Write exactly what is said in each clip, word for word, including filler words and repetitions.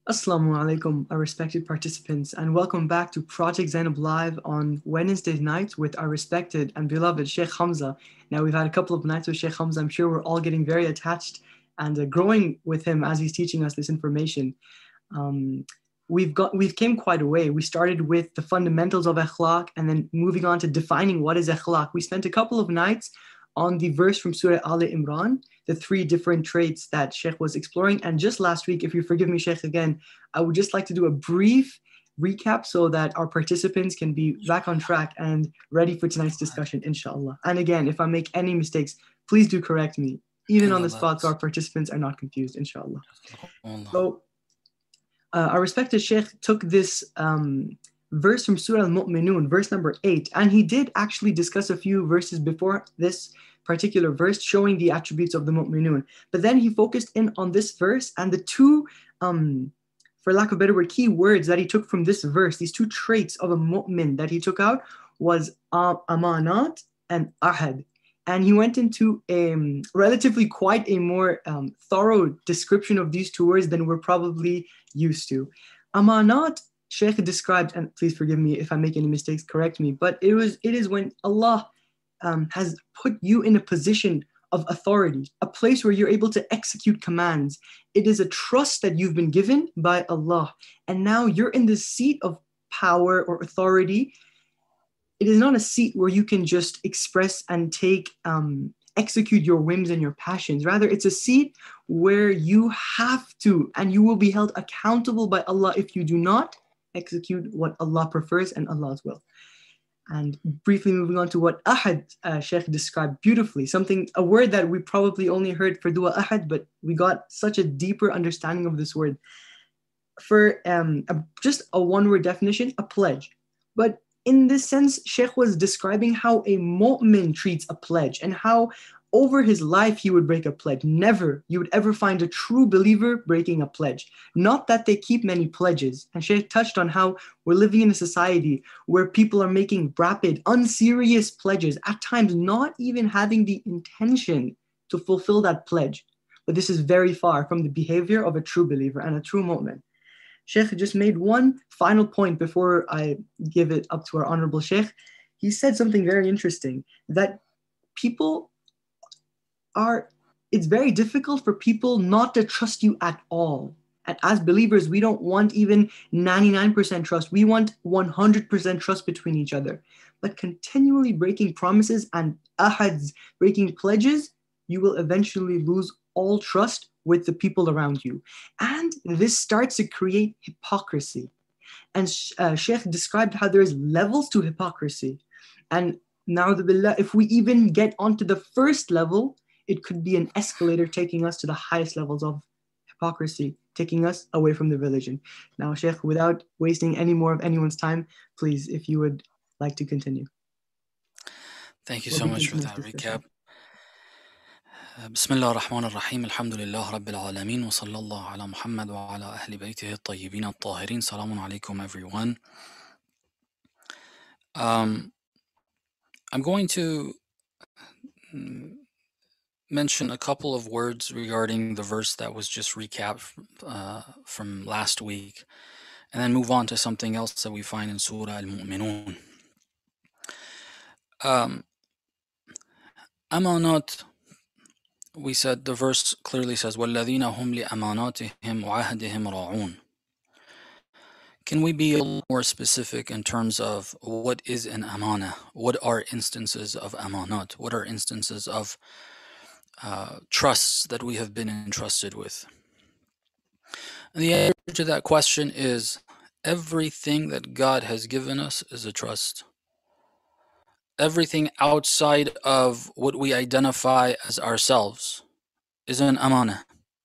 Assalamu alaikum, our respected participants, and welcome back to Project Zainab Live on Wednesday nights with our respected and beloved Sheikh Hamza. Now, we've had a couple of nights with Sheikh Hamza. I'm sure we're all getting very attached and uh, growing with him as he's teaching us this information. Um, we've got we've came quite a way. We started with the fundamentals of akhlaq and then moving on to defining what is akhlaq. We spent a couple of nights on the verse from Surah Al Imran, the three different traits that Sheikh was exploring. And just last week, if you forgive me, Sheikh, again, I would just like to do a brief recap so that our participants can be back on track and ready for tonight's discussion, inshallah. And again, if I make any mistakes, please do correct me, even on the spot, so our participants are not confused, inshallah. So, uh, our respected Sheikh took this um, verse from Surah Al-Mu'minun, verse number eight, and he did actually discuss a few verses before this particular verse showing the attributes of the Mu'minun. But then he focused in on this verse and the two, um, for lack of a better word, key words that he took from this verse, these two traits of a mu'min that he took out was uh, amanat and ahad. And he went into a um, relatively quite a more um, thorough description of these two words than we're probably used to. Amanat, Sheikh described, and please forgive me if I make any mistakes, correct me, but it was it is when Allah um, has put you in a position of authority, a place where you're able to execute commands. It is a trust that you've been given by Allah. And now you're in this seat of power or authority. It is not a seat where you can just express and take, um, execute your whims and your passions. Rather, it's a seat where you have to, and you will be held accountable by Allah if you do not execute what Allah prefers and Allah's will. And briefly moving on to what ahad, uh, Sheikh described beautifully, something, a word that we probably only heard for dua ahad, but we got such a deeper understanding of this word. For um, a, just a one-word definition, a pledge. But in this sense, Sheikh was describing how a mu'min treats a pledge and how over his life he would break a pledge. Never you would ever find a true believer breaking a pledge. Not that they keep many pledges. And Sheikh touched on how we're living in a society where people are making rapid, unserious pledges, at times not even having the intention to fulfill that pledge. But this is very far from the behavior of a true believer and a true mu'min. Sheikh just made one final point before I give it up to our honorable Sheikh. He said something very interesting, that people are, it's very difficult for people not to trust you at all. And as believers, we don't want even ninety-nine percent trust. We want one hundred percent trust between each other. But continually breaking promises and ahads, breaking pledges, you will eventually lose all trust with the people around you. And this starts to create hypocrisy. And uh, Sheikh described how there's levels to hypocrisy. And na'udhu billah, if we even get onto the first level, it could be an escalator taking us to the highest levels of hypocrisy, taking us away from the religion. Now, Sheikh, without wasting any more of anyone's time, please, if you would like to continue. Thank you so much for that recap. بسم الله الرحمن الرحيم الحمد لله رب العالمين وصلى الله على محمد وعلى أهل بيته الطيبين الطاهرين. سلام عليكم everyone. Um, I'm going to mention a couple of words regarding the verse that was just recapped uh, from last week, and then move on to something else that we find in Surah Al-Mu'minun. Um, Amanat, we said the verse clearly says, وَالَّذِينَ هُمْ لِأَمَانَاتِهِمْ وَعَهْدِهِمْ رَاعُونَ. Can we be a little more specific in terms of what is an amana? What are instances of amanat? What are instances of uh, trusts that we have been entrusted with? And the answer to that question is everything that God has given us is a trust. Everything outside of what we identify as ourselves is an amana.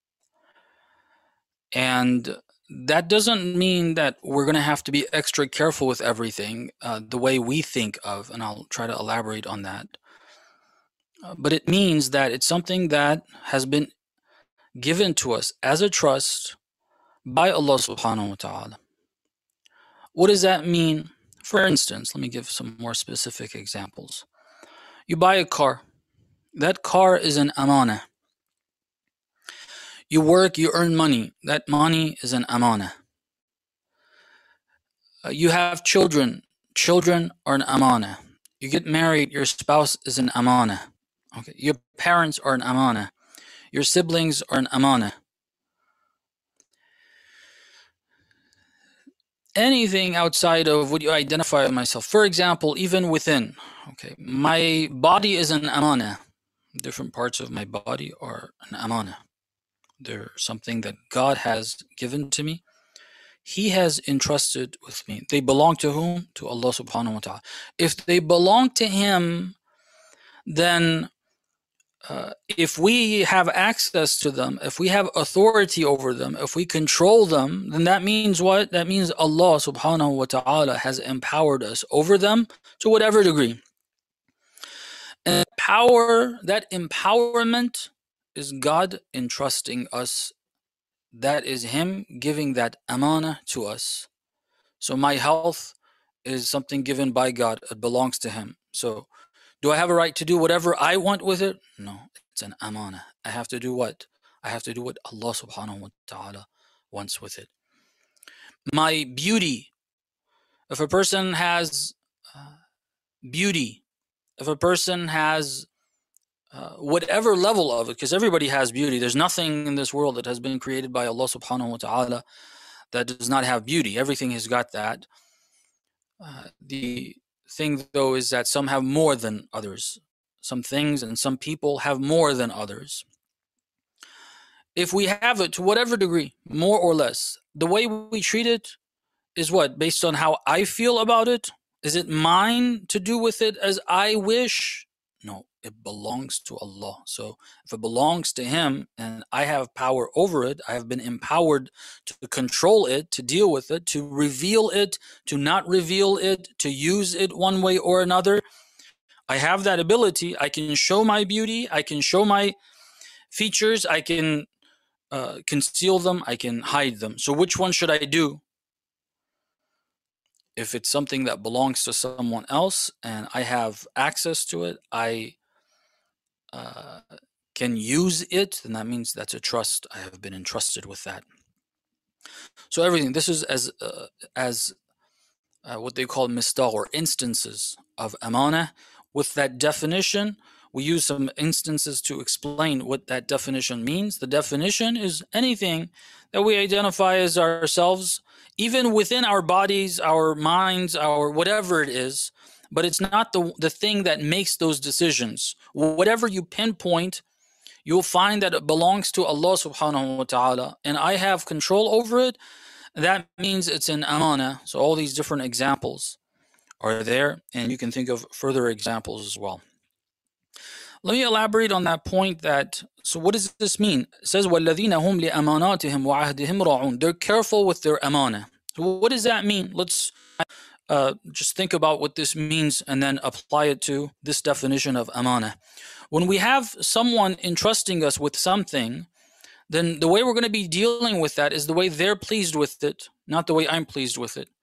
And that doesn't mean that we're going to have to be extra careful with everything uh, the way we think of, and I'll try to elaborate on that. Uh, but it means that it's something that has been given to us as a trust by Allah subhanahu wa ta'ala. What does that mean? For instance, let me give some more specific examples. You buy a car. That car is an amana. You work, you earn money. That money is an amana. Uh, you have children. Children are an amana. You get married, your spouse is an amana. Okay. Your parents are an amana. Your siblings are an amana. Anything outside of what you identify with myself. For example, even within, okay, my body is an amana. Different parts of my body are an amana. They're something that God has given to me. He has entrusted with me. They belong to whom? To Allah subhanahu wa ta'ala. If they belong to Him, then uh, if we have access to them, if we have authority over them, if we control them, then that means what? That means Allah subhanahu wa ta'ala has empowered us over them to whatever degree. And power, that empowerment is God entrusting us. That is Him giving that amana to us. So my health is something given by God. It belongs to Him. So do I have a right to do whatever I want with it? No, it's an amana. I have to do what? I have to do what Allah subhanahu wa ta'ala wants with it. My beauty. If a person has uh, beauty, if a person has uh, whatever level of it, because everybody has beauty. There's nothing in this world that has been created by Allah subhanahu wa ta'ala that does not have beauty. Everything has got that. Uh, the thing, though, is that some have more than others. Some things and some people have more than others. If we have it to whatever degree, more or less, the way we treat it is what? Based on how I feel about it? Is it mine to do with it as I wish? No, it belongs to Allah. So if it belongs to Him and I have power over it, I have been empowered to control it, to deal with it, to reveal it, to not reveal it, to use it one way or another. I have that ability. I can show my beauty. I can show my features. I can uh, conceal them. I can hide them. So which one should I do? If it's something that belongs to someone else and I have access to it, I uh, can use it, then that means that's a trust. I have been entrusted with that. So everything, this is as uh, as uh, what they call misdaq, or instances of amana. With that definition, we use some instances to explain what that definition means. The definition is anything that we identify as ourselves, even within our bodies, our minds, our whatever it is, but it's not the, the thing that makes those decisions. Whatever you pinpoint, you'll find that it belongs to Allah subhanahu wa ta'ala, and I have control over it. That means it's an amana. So all these different examples are there, and you can think of further examples as well. Let me elaborate on that point. That so what does this mean? It says وَالَّذِينَ هُمْ لِأَمَانَاتِهِمْ وَعَهْدِهِمْ رَاعُونَ. They're careful with their amana. So what does that mean? Let's uh, just think about what this means and then apply it to this definition of amana. When we have someone entrusting us with something, then the way we're going to be dealing with that is the way they're pleased with it, not the way I'm pleased with it.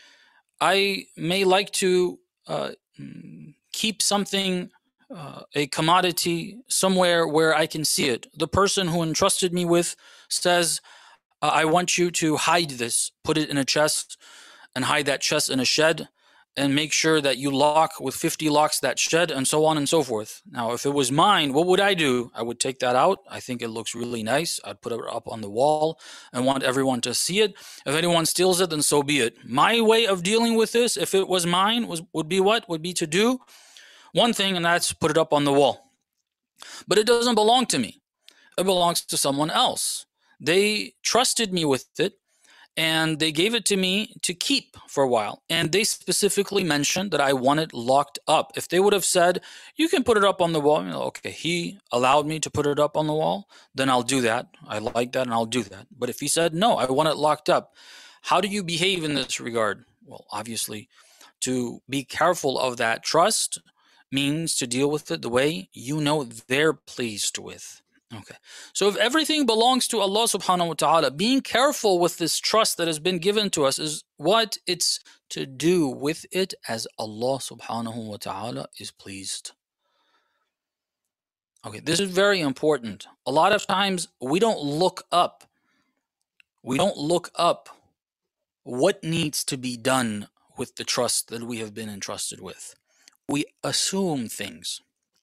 I may like to uh, keep something, uh, a commodity, somewhere where I can see it. The person who entrusted me with says, uh, I want you to hide this, put it in a chest and hide that chest in a shed, and make sure that you lock with fifty locks that shed, and so on and so forth. Now, if it was mine, what would I do? I would take that out. I think it looks really nice. I'd put it up on the wall and want everyone to see it. If anyone steals it, then so be it. My way of dealing with this, if it was mine, was would be what? Would be to do one thing, and that's put it up on the wall. But it doesn't belong to me. It belongs to someone else. They trusted me with it, and they gave it to me to keep for a while. And they specifically mentioned that I want it locked up. If they would have said, you can put it up on the wall, you know, okay, he allowed me to put it up on the wall, then I'll do that. I like that and I'll do that. But if he said, no, I want it locked up, how do you behave in this regard? Well, obviously, to be careful of that trust means to deal with it the way you know they're pleased with. Okay, so if everything belongs to Allah subhanahu wa ta'ala, being careful with this trust that has been given to us is what it's to do with it as Allah subhanahu wa ta'ala is pleased. Okay, this is very important. A lot of times we don't look up. We don't look up what needs to be done with the trust that we have been entrusted with. We assume things.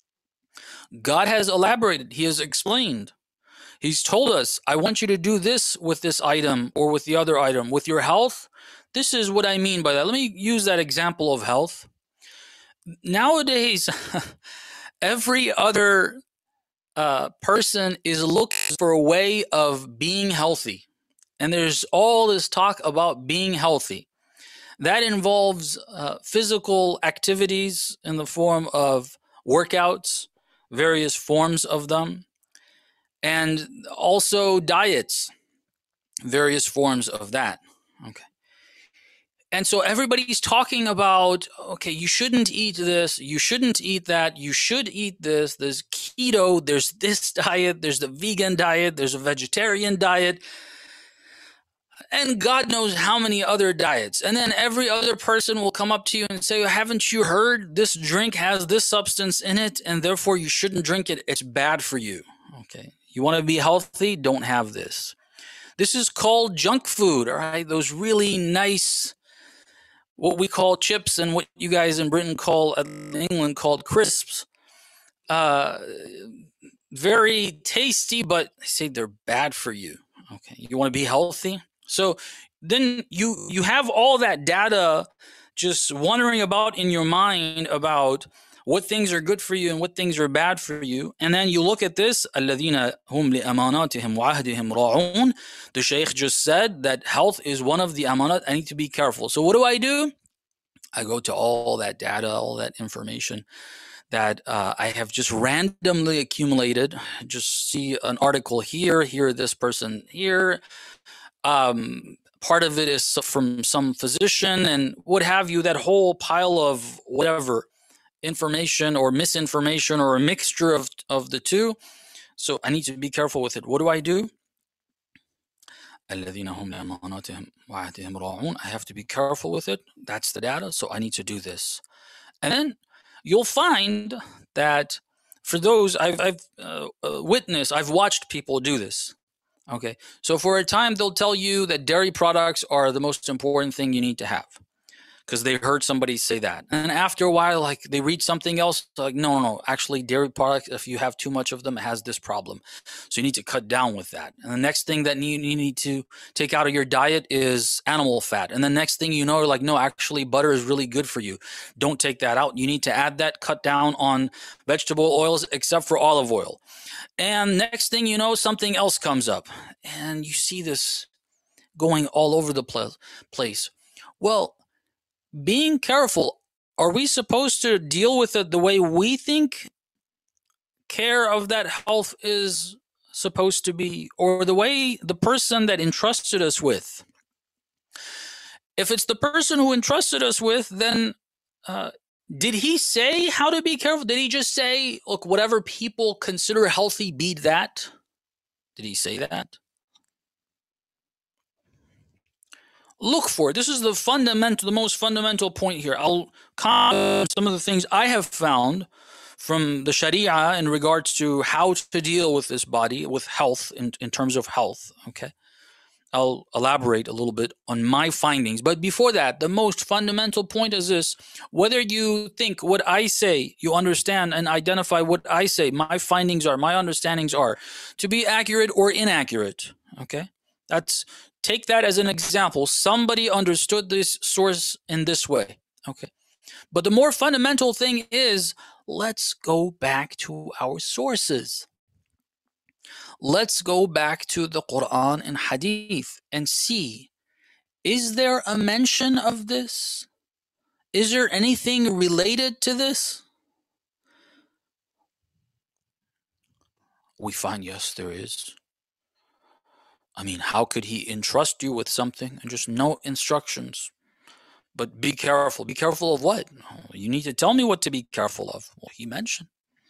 God has elaborated. He has explained. He's told us, I want you to do this with this item or with the other item. With your health, this is what I mean by that. Let me use that example of health. Nowadays, every other uh, person is looking for a way of being healthy. And there's all this talk about being healthy. That involves uh, physical activities in the form of workouts, various forms of them, and also diets, various forms of that. Okay. And so everybody's talking about, okay, you shouldn't eat this, you shouldn't eat that, you should eat this, there's keto, there's this diet, there's the vegan diet, there's a vegetarian diet, and God knows how many other diets. And then every other person will come up to you and say, haven't you heard this drink has this substance in it, and therefore you shouldn't drink it, it's bad for you. Okay, you want to be healthy, don't have this. This is called junk food, all right? Those really nice, what we call chips and what you guys in Britain call, in England called crisps. Uh, very tasty, but they say they're bad for you. Okay, you want to be healthy? So then you you have all that data just wandering about in your mind about what things are good for you and what things are bad for you. And then you look at this, الَّذِينَ هُمْ لِأَمَانَاتِهِمْ وَعَهْدِهِمْ رَاعُونَ. The Shaykh just said that health is one of the amanat. I need to be careful. So what do I do? I go to all that data, all that information that uh, I have just randomly accumulated. Just see an article here, hear this person here. Um, part of it is from some physician and what have you, that whole pile of whatever information or misinformation or a mixture of, of the two. So I need to be careful with it. What do I do? I have to be careful with it. That's the data. So I need to do this. And then you'll find that for those I've, I've uh, witnessed, I've watched people do this. Okay. So for a time, they'll tell you that dairy products are the most important thing you need to have because they heard somebody say that. And after a while, like they read something else, like, no, no, no, actually dairy products, if you have too much of them, it has this problem. So you need to cut down with that. And the next thing that you need to take out of your diet is animal fat. And the next thing you know, you're like, no, actually butter is really good for you. Don't take that out. You need to add that, cut down on vegetable oils, except for olive oil. And next thing you know, something else comes up. And you see this going all over the pl- place. Well, being careful, are we supposed to deal with it the way we think care of that health is supposed to be, or the way the person that entrusted us with? If it's the person who entrusted us with, then uh, did he say how to be careful? Did he just say, look, whatever people consider healthy, be that? Did he say that? Look for it. This is the fundamental, the most fundamental point here. I'll comment some of the things I have found from the Sharia in regards to how to deal with this body, with health, in, in terms of health. Okay. I'll elaborate a little bit on my findings. But before that, the most fundamental point is this. Whether you think what I say, you understand and identify what I say, my findings are, my understandings are, to be accurate or inaccurate. Okay. That's, take that as an example. Somebody understood this source in this way. Okay. But the more fundamental thing is, let's go back to our sources. Let's go back to the Quran and Hadith and see, is there a mention of this? Is there anything related to this? We find, yes, there is. I mean, how could he entrust you with something and just no instructions? But be careful. Be careful of what? You need to tell me what to be careful of. Well, he mentioned.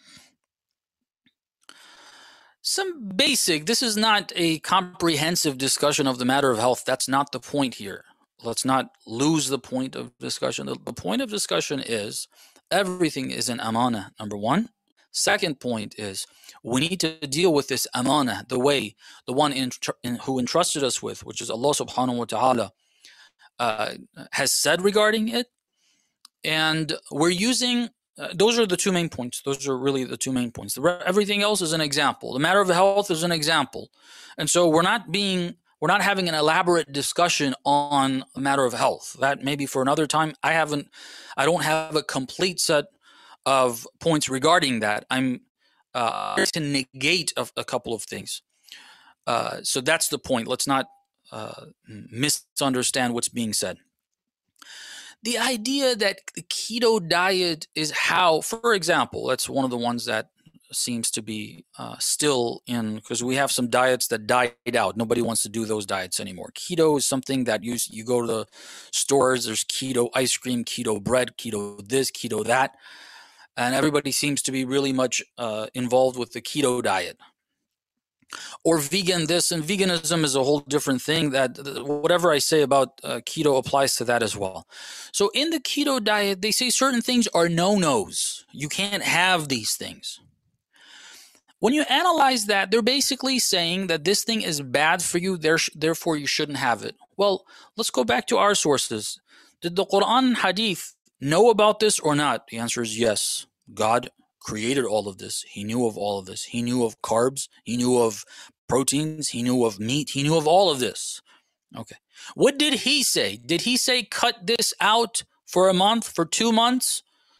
Some basic, this is not a comprehensive discussion of the matter of health. That's not the point here. Let's not lose the point of discussion. The, the point of discussion is everything is an amana, number one. Second point is we need to deal with this amana the way the one in, in, who entrusted us with, which is Allah subhanahu wa ta'ala, uh, has said regarding it. And we're using, uh, those are the two main points. Those are really the two main points. The re- everything else is an example. The matter of health is an example. And so we're not being, we're not having an elaborate discussion on a matter of health. That maybe for another time. I haven't, I don't have a complete set of points regarding that. I'm uh, to negate a, a couple of things. Uh, so that's the point. Let's not uh, misunderstand what's being said. The idea that the keto diet is how, for example, that's one of the ones that seems to be uh, still in, because we have some diets that died out. Nobody wants to do those diets anymore. Keto is something that you, you go to the stores, there's keto ice cream, keto bread, keto this, keto that. And everybody seems to be really much uh, involved with the keto diet. Or vegan this, and veganism is a whole different thing. That whatever I say about uh, keto applies to that as well. So in the keto diet, they say certain things are no-nos. You can't have these things. When you analyze that, they're basically saying that this thing is bad for you, therefore you shouldn't have it. Well, let's go back to our sources. Did the Quran and Hadith know about this or not? The answer is yes. God created all of this. He knew of all of this. He knew of carbs. He knew of proteins. He knew of meat. He knew of all of this. Okay. What did he say? Did he say cut this out for a month, for two months?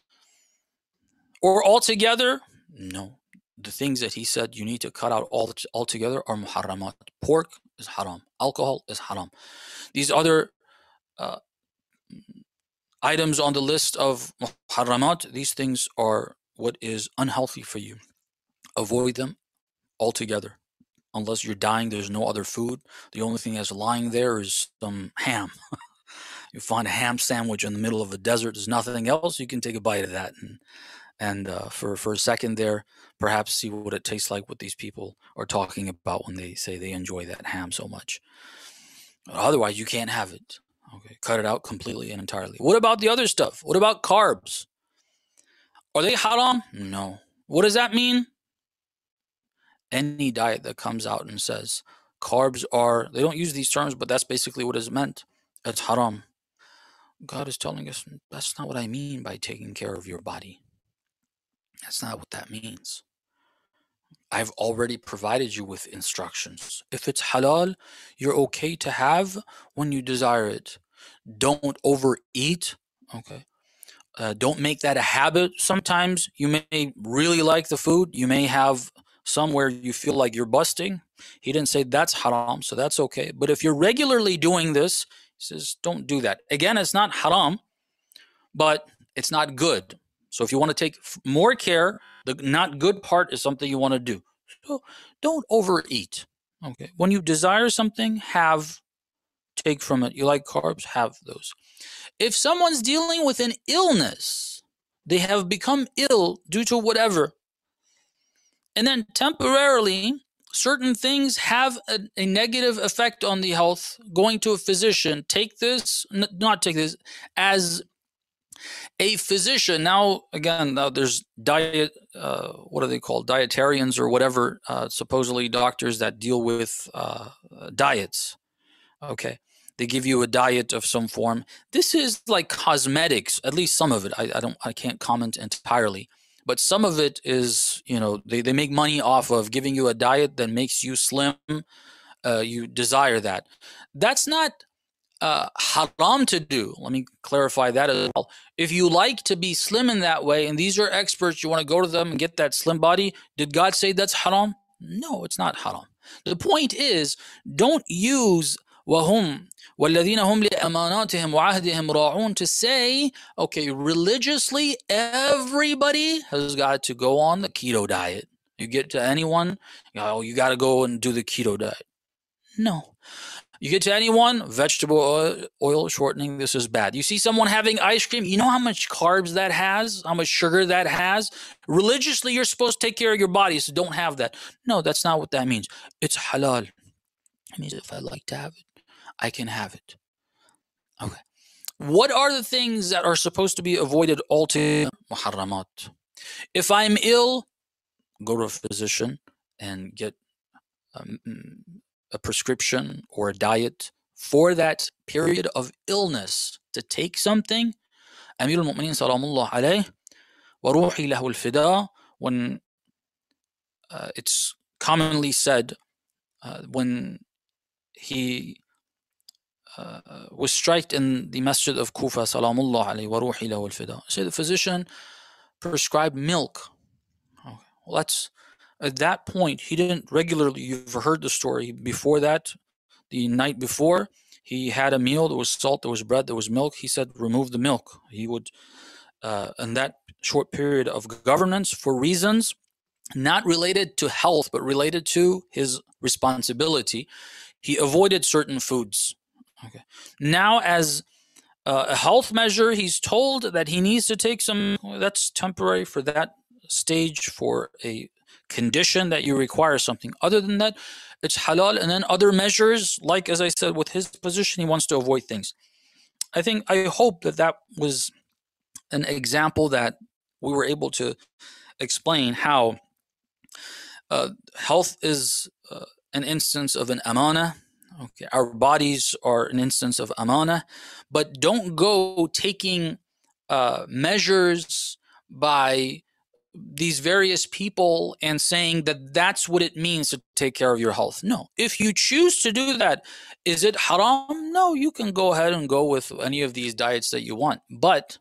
Or altogether? No. The things that he said you need to cut out all altogether are muharramat. Pork is haram. Alcohol is haram. These other uh, items on the list of muharramat, these things are what is unhealthy for you. Avoid them altogether. Unless you're dying, there's no other food. The only thing that's lying there is some ham. You find a ham sandwich in the middle of a desert, there's nothing else, you can take a bite of that. And, and uh, for, for a second there, perhaps see what it tastes like, what these people are talking about when they say they enjoy that ham so much. Otherwise, you can't have it. Okay, cut it out completely and entirely. What about the other stuff? What about carbs? Are they haram? No. What does that mean? Any diet that comes out and says carbs are, they don't use these terms, but that's basically what is meant. It's haram. God is telling us that's not what I mean by taking care of your body. That's not what that means. I've already provided you with instructions. If it's halal, you're okay to have when you desire it. Don't overeat. Okay. Uh, don't make that a habit. Sometimes you may really like the food. You may have some where you feel like you're busting. He didn't say that's haram, so that's okay. But if you're regularly doing this, he says don't do that. Again, it's not haram, but it's not good. So if you want to take more care, the not good part is something you want to do. So don't overeat. Okay. When you desire something, have, take from it. You like carbs, have those. If someone's dealing with an illness, they have become ill due to whatever, and then temporarily certain things have a, a negative effect on the health, going to a physician, take this, n- not take this, as a physician. Now, again, now there's diet, uh, what are they called? Dietarians or whatever, uh, supposedly doctors that deal with uh, diets. Okay. They give you a diet of some form. This is like cosmetics, at least some of it. I, I don't, I can't comment entirely, but some of it is, you know, they, they make money off of giving you a diet that makes you slim. Uh, you desire that. That's not uh, haram to do. Let me clarify that as well. If you like to be slim in that way, and these are experts, you want to go to them and get that slim body, did God say that's haram? No, it's not haram. The point is, don't use وَهُمْ وَالَّذِينَ هُمْ لِأَمَانَاتِهِمْ وَعَهْدِهِمْ رَاعُونَ to say, okay, religiously, everybody has got to go on the keto diet. You get to anyone, you know, you got to go and do the keto diet. No. You get to anyone, vegetable oil, oil shortening, this is bad. You see someone having ice cream, you know how much carbs that has, how much sugar that has? Religiously, you're supposed to take care of your body, so don't have that. No, that's not what that means. It's halal. It means if I like to have it, I can have it. Okay. What are the things that are supposed to be avoided altogether? Muharramat. If I'm ill, go to a physician and get um, a prescription or a diet for that period of illness to take something, Amir al-Mu'mineen salamullah alayh wa ruhi lahu al-fida, when uh, it's commonly said uh, when he uh, was striked in the masjid of Kufa, salamullah alayhi wa ruhi lahu al-fida. So the physician prescribed milk. Okay. Well, that's at that point, he didn't regularly, you've heard the story before that, the night before, he had a meal, there was salt, there was bread, there was milk. He said, remove the milk. He would, uh, in that short period of governance, for reasons not related to health, but related to his responsibility, he avoided certain foods. Okay. Now, as uh, a health measure, he's told that he needs to take some, that's temporary for that stage, for a condition that you require something. Other than that, it's halal. And then other measures, like as I said, with his position, he wants to avoid things. I think, I hope that that was an example that we were able to explain how uh, health is uh, an instance of an amana. Okay, our bodies are an instance of amana, but don't go taking uh, measures by these various people and saying that that's what it means to take care of your health. No. If you choose to do that, is it haram? No, you can go ahead and go with any of these diets that you want, but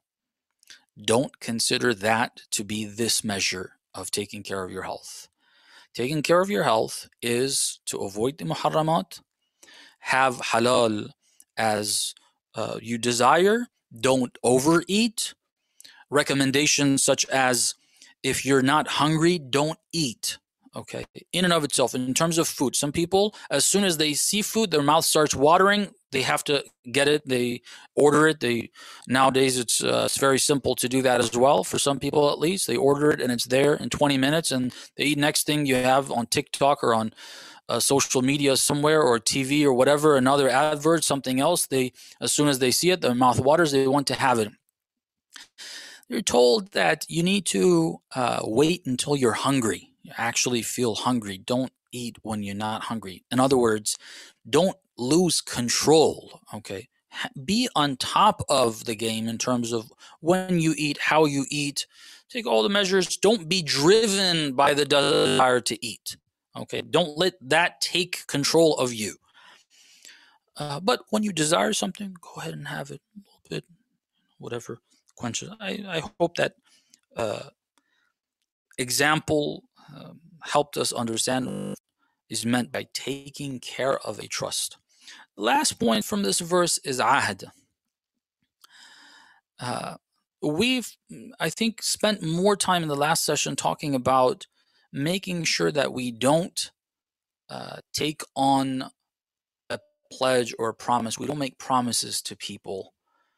don't consider that to be this measure of taking care of your health. Taking care of your health is to avoid the muharramat, have halal as uh, you desire, don't overeat. Recommendations such as, if you're not hungry, don't eat. Okay, in and of itself, in terms of food, some people, as soon as they see food, their mouth starts watering. They have to get it. They order it. They nowadays it's uh, it's very simple to do that as well. For some people, at least, they order it and it's there in twenty minutes, and they eat next thing you have on TikTok or on uh, social media somewhere, or T V or whatever, another advert, something else. They, as soon as they see it, their mouth waters. They want to have it. You're told that you need to uh, wait until you're hungry. You actually feel hungry. Don't eat when you're not hungry. In other words, don't lose control. Okay, be on top of the game in terms of when you eat, how you eat. Take all the measures. Don't be driven by the desire to eat. Okay, don't let that take control of you. Uh, but when you desire something, go ahead and have it a little bit, whatever. Quenches. I, I hope that uh, example um, helped us understand what is meant by taking care of a trust. The last point from this verse is ahd. Uh, we've, I think, spent more time in the last session talking about making sure that we don't uh, take on a pledge or a promise. We don't make promises to people.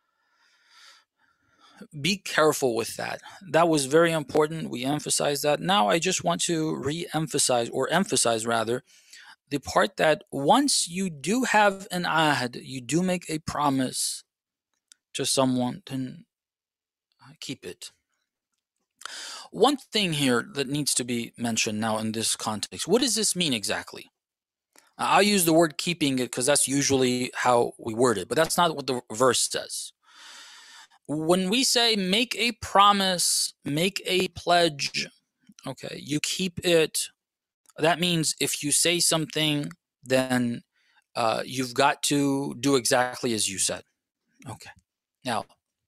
Be careful with that. That was very important. We emphasized that. Now I just want to re-emphasize, or emphasize rather, the part that once you do have an ahd, you do make a promise to someone, then keep it. One thing here that needs to be mentioned now in this context, what does this mean exactly? I'll use the word keeping it because that's usually how we word it, but that's not what the verse says. When we say make a promise, make a pledge, okay, you keep it. That means if you say something, then uh, you've got to do exactly as you said. Okay. Now,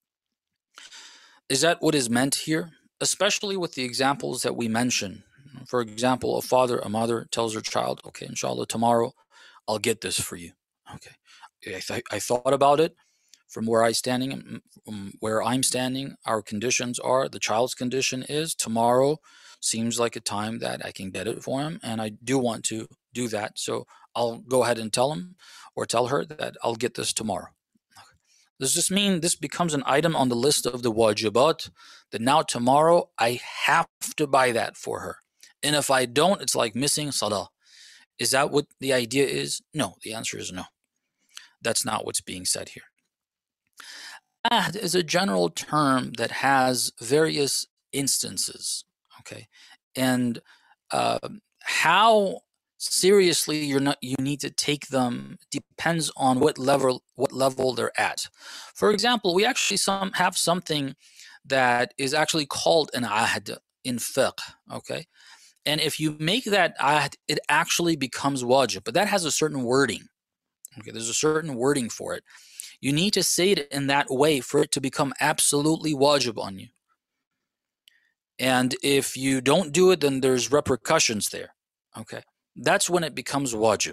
is that what is meant here? Especially with the examples that we mentioned. For example, a father, a mother tells her child, okay, inshallah, tomorrow I'll get this for you. Okay. I, th- I thought about it. From where I standing, from where I'm standing, our conditions are, the child's condition is tomorrow seems like a time that I can get it for him, and I do want to do that. So I'll go ahead and tell him or tell her that I'll get this tomorrow. Does this mean this becomes an item on the list of the wajibat, that now tomorrow I have to buy that for her? And if I don't, it's like missing salah. Is that what the idea is? No, the answer is no. That's not what's being said here. Ahd is a general term that has various instances, okay? And uh, how seriously you're not you need to take them depends on what level what level they're at. For example, we actually some have something that is actually called an ahd in fiqh, okay? And if you make that ahd, it actually becomes wajib, but that has a certain wording. Okay, there's a certain wording for it. You need to say it in that way for it to become absolutely wajib on you. And if you don't do it, then there's repercussions there. Okay, that's when it becomes wajib.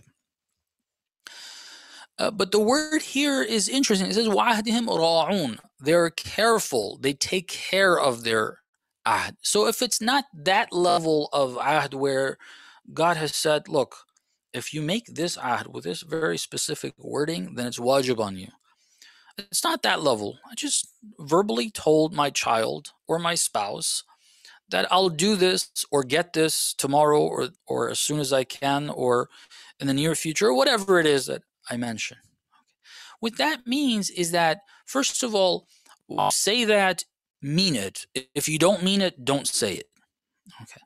Uh, but the word here is interesting. It says وَعَهْدِهِمْ رَاعُونَ. They're careful. They take care of their ahd. So if it's not that level of ahd where God has said, look, if you make this ahd with this very specific wording, then it's wajib on you. It's not that level. I just verbally told my child or my spouse that I'll do this or get this tomorrow or or as soon as I can or in the near future or whatever it is that I mention. What that means is that, first of all, say that, mean it. If you don't mean it, don't say it. Okay.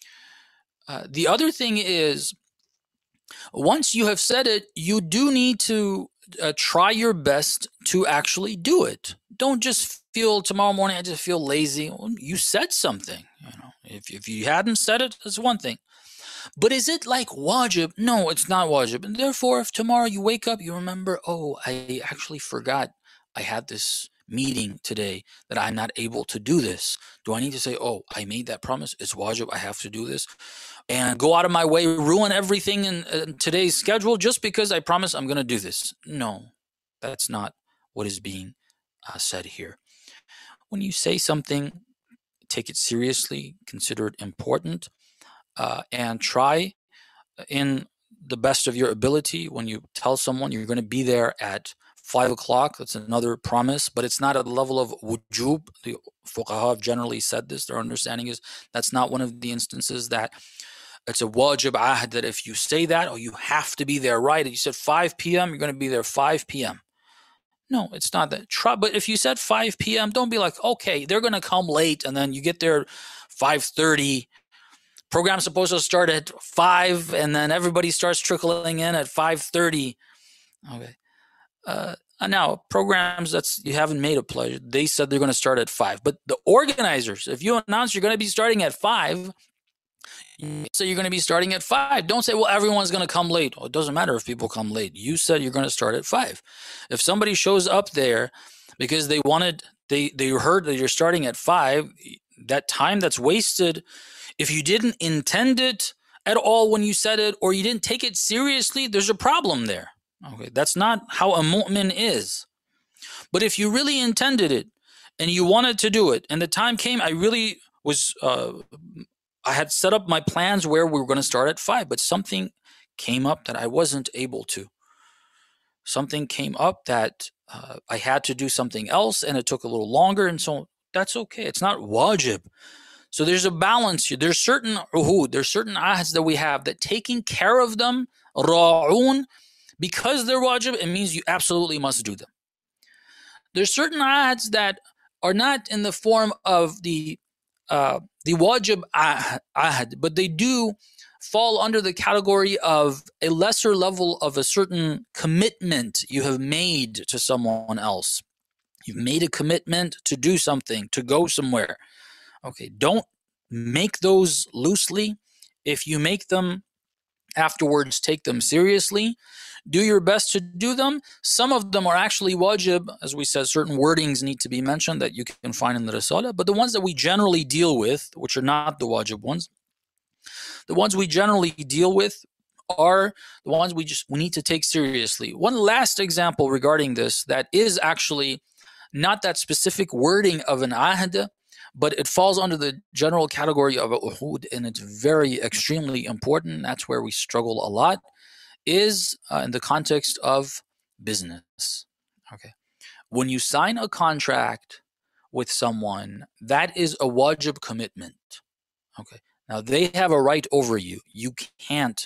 Uh, the other thing is, once you have said it, you do need to uh, try your best to actually do it. Don't just feel tomorrow morning, I just feel lazy. Well, you said something. You know, if, if you hadn't said it, that's one thing. But is it like wajib? No, it's not wajib. And therefore, if tomorrow you wake up, you remember, oh, I actually forgot I had this meeting today that I'm not able to do this. Do I need to say, oh, I made that promise? It's wajib. I have to do this. And go out of my way, ruin everything in, in today's schedule just because I promise I'm going to do this. No, that's not what is being uh, said here. When you say something, take it seriously, consider it important, uh, and try in the best of your ability. When you tell someone you're going to be there at five o'clock, that's another promise, but it's not at the level of wujub. The fuqaha have generally said this. Their understanding is that's not one of the instances that it's a wajib ahd, that if you say that, oh, you have to be there, right? If you said five p.m., you're going to be there five p.m. No, it's not that. Try, but if you said five p.m., don't be like, okay, they're going to come late, and then you get there five thirty. Program's supposed to start at five, and then everybody starts trickling in at five thirty. Okay. Uh, now, programs that's you haven't made a pledge, they said they're going to start at five. But the organizers, if you announce you're going to be starting at five, so you're going to be starting at five. Don't say, well, everyone's going to come late. Well, it doesn't matter if people come late. You said you're going to start at five. If somebody shows up there because they wanted, they, they heard that you're starting at five, that time that's wasted, if you didn't intend it at all when you said it, or you didn't take it seriously, there's a problem there. Okay, that's not how a mu'min is. But if you really intended it and you wanted to do it, and the time came, I really was... Uh, I had set up my plans where we were going to start at five, but something came up that I wasn't able to. Something came up that uh, I had to do something else, and it took a little longer, and so that's okay. It's not wajib. So there's a balance here. There's certain uhud, there's certain ahds that we have that taking care of them, ra'un, because they're wajib, it means you absolutely must do them. There's certain ahds that are not in the form of the Uh, the wajib ahd, but they do fall under the category of a lesser level of a certain commitment you have made to someone else. You've made a commitment to do something, to go somewhere. Okay, don't make those loosely. If you make them afterwards, take them seriously. Do your best to do them. Some of them are actually wajib. As we said, certain wordings need to be mentioned that you can find in the Risala. But the ones that we generally deal with, which are not the wajib ones, the ones we generally deal with are the ones we just we need to take seriously. One last example regarding this that is actually not that specific wording of an ahd, but it falls under the general category of a uhud, and it's very extremely important. That's where we struggle a lot. Is uh, in the context of business. Okay. When you sign a contract with someone, that is a wajib commitment. Okay. Now, they have a right over you. You can't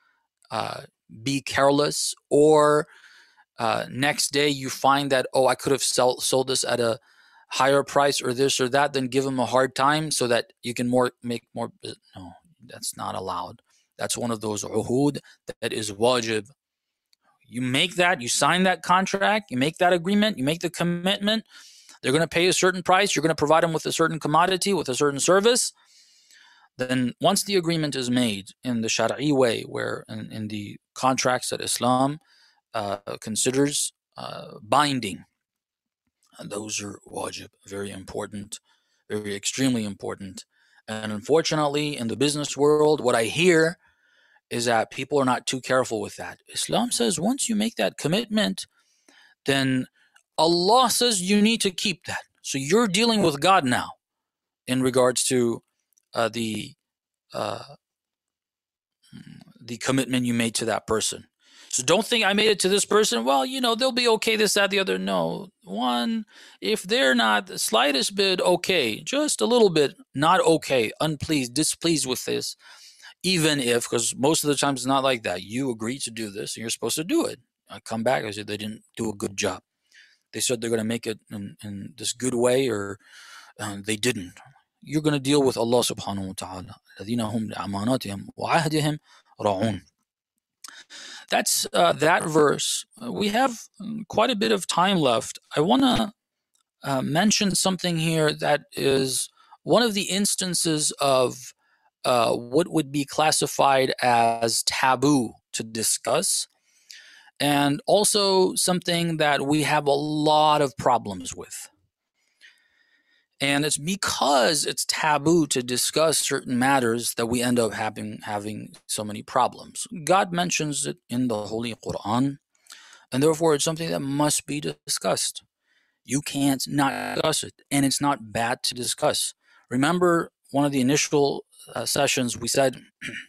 uh, be careless, or uh, next day you find that, oh, I could have sell, sold this at a higher price or this or that, then give them a hard time so that you can more make more. No, That's not allowed. That's one of those uhud that is wajib. You make that, you sign that contract, you make that agreement, you make the commitment. They're going to pay a certain price. You're going to provide them with a certain commodity, with a certain service. Then once the agreement is made in the Shari'i way, where in, in the contracts that Islam uh, considers uh, binding, those are wajib, very important, very extremely important. And unfortunately, in the business world, what I hear is that people are not too careful with that. Islam says once you make that commitment, then Allah says you need to keep that. So you're dealing with God now in regards to uh, the uh, the commitment you made to that person. So don't think I made it to this person. Well, you know, they'll be okay, this, that, the other. No. One, if they're not the slightest bit okay, just a little bit not okay, unpleased, displeased with this, even if, because most of the times it's not like that. You agree to do this and you're supposed to do it. I come back, I said they didn't do a good job. They said they're going to make it in, in this good way, or uh, they didn't. You're going to deal with Allah subhanahu wa ta'ala. الَّذِينَ هُمْ لِأَمَانَاتِهِمْ وَعَهْدِهِمْ رَاعُونَ. That's uh, that verse. Uh, we have quite a bit of time left. I want to uh, mention something here that is one of the instances of uh, what would be classified as taboo to discuss, and also something that we have a lot of problems with. And it's because it's taboo to discuss certain matters that we end up having having so many problems. God mentions it in the Holy Quran, and therefore it's something that must be discussed. You can't not discuss it, and it's not bad to discuss. Remember one of the initial uh, sessions we said,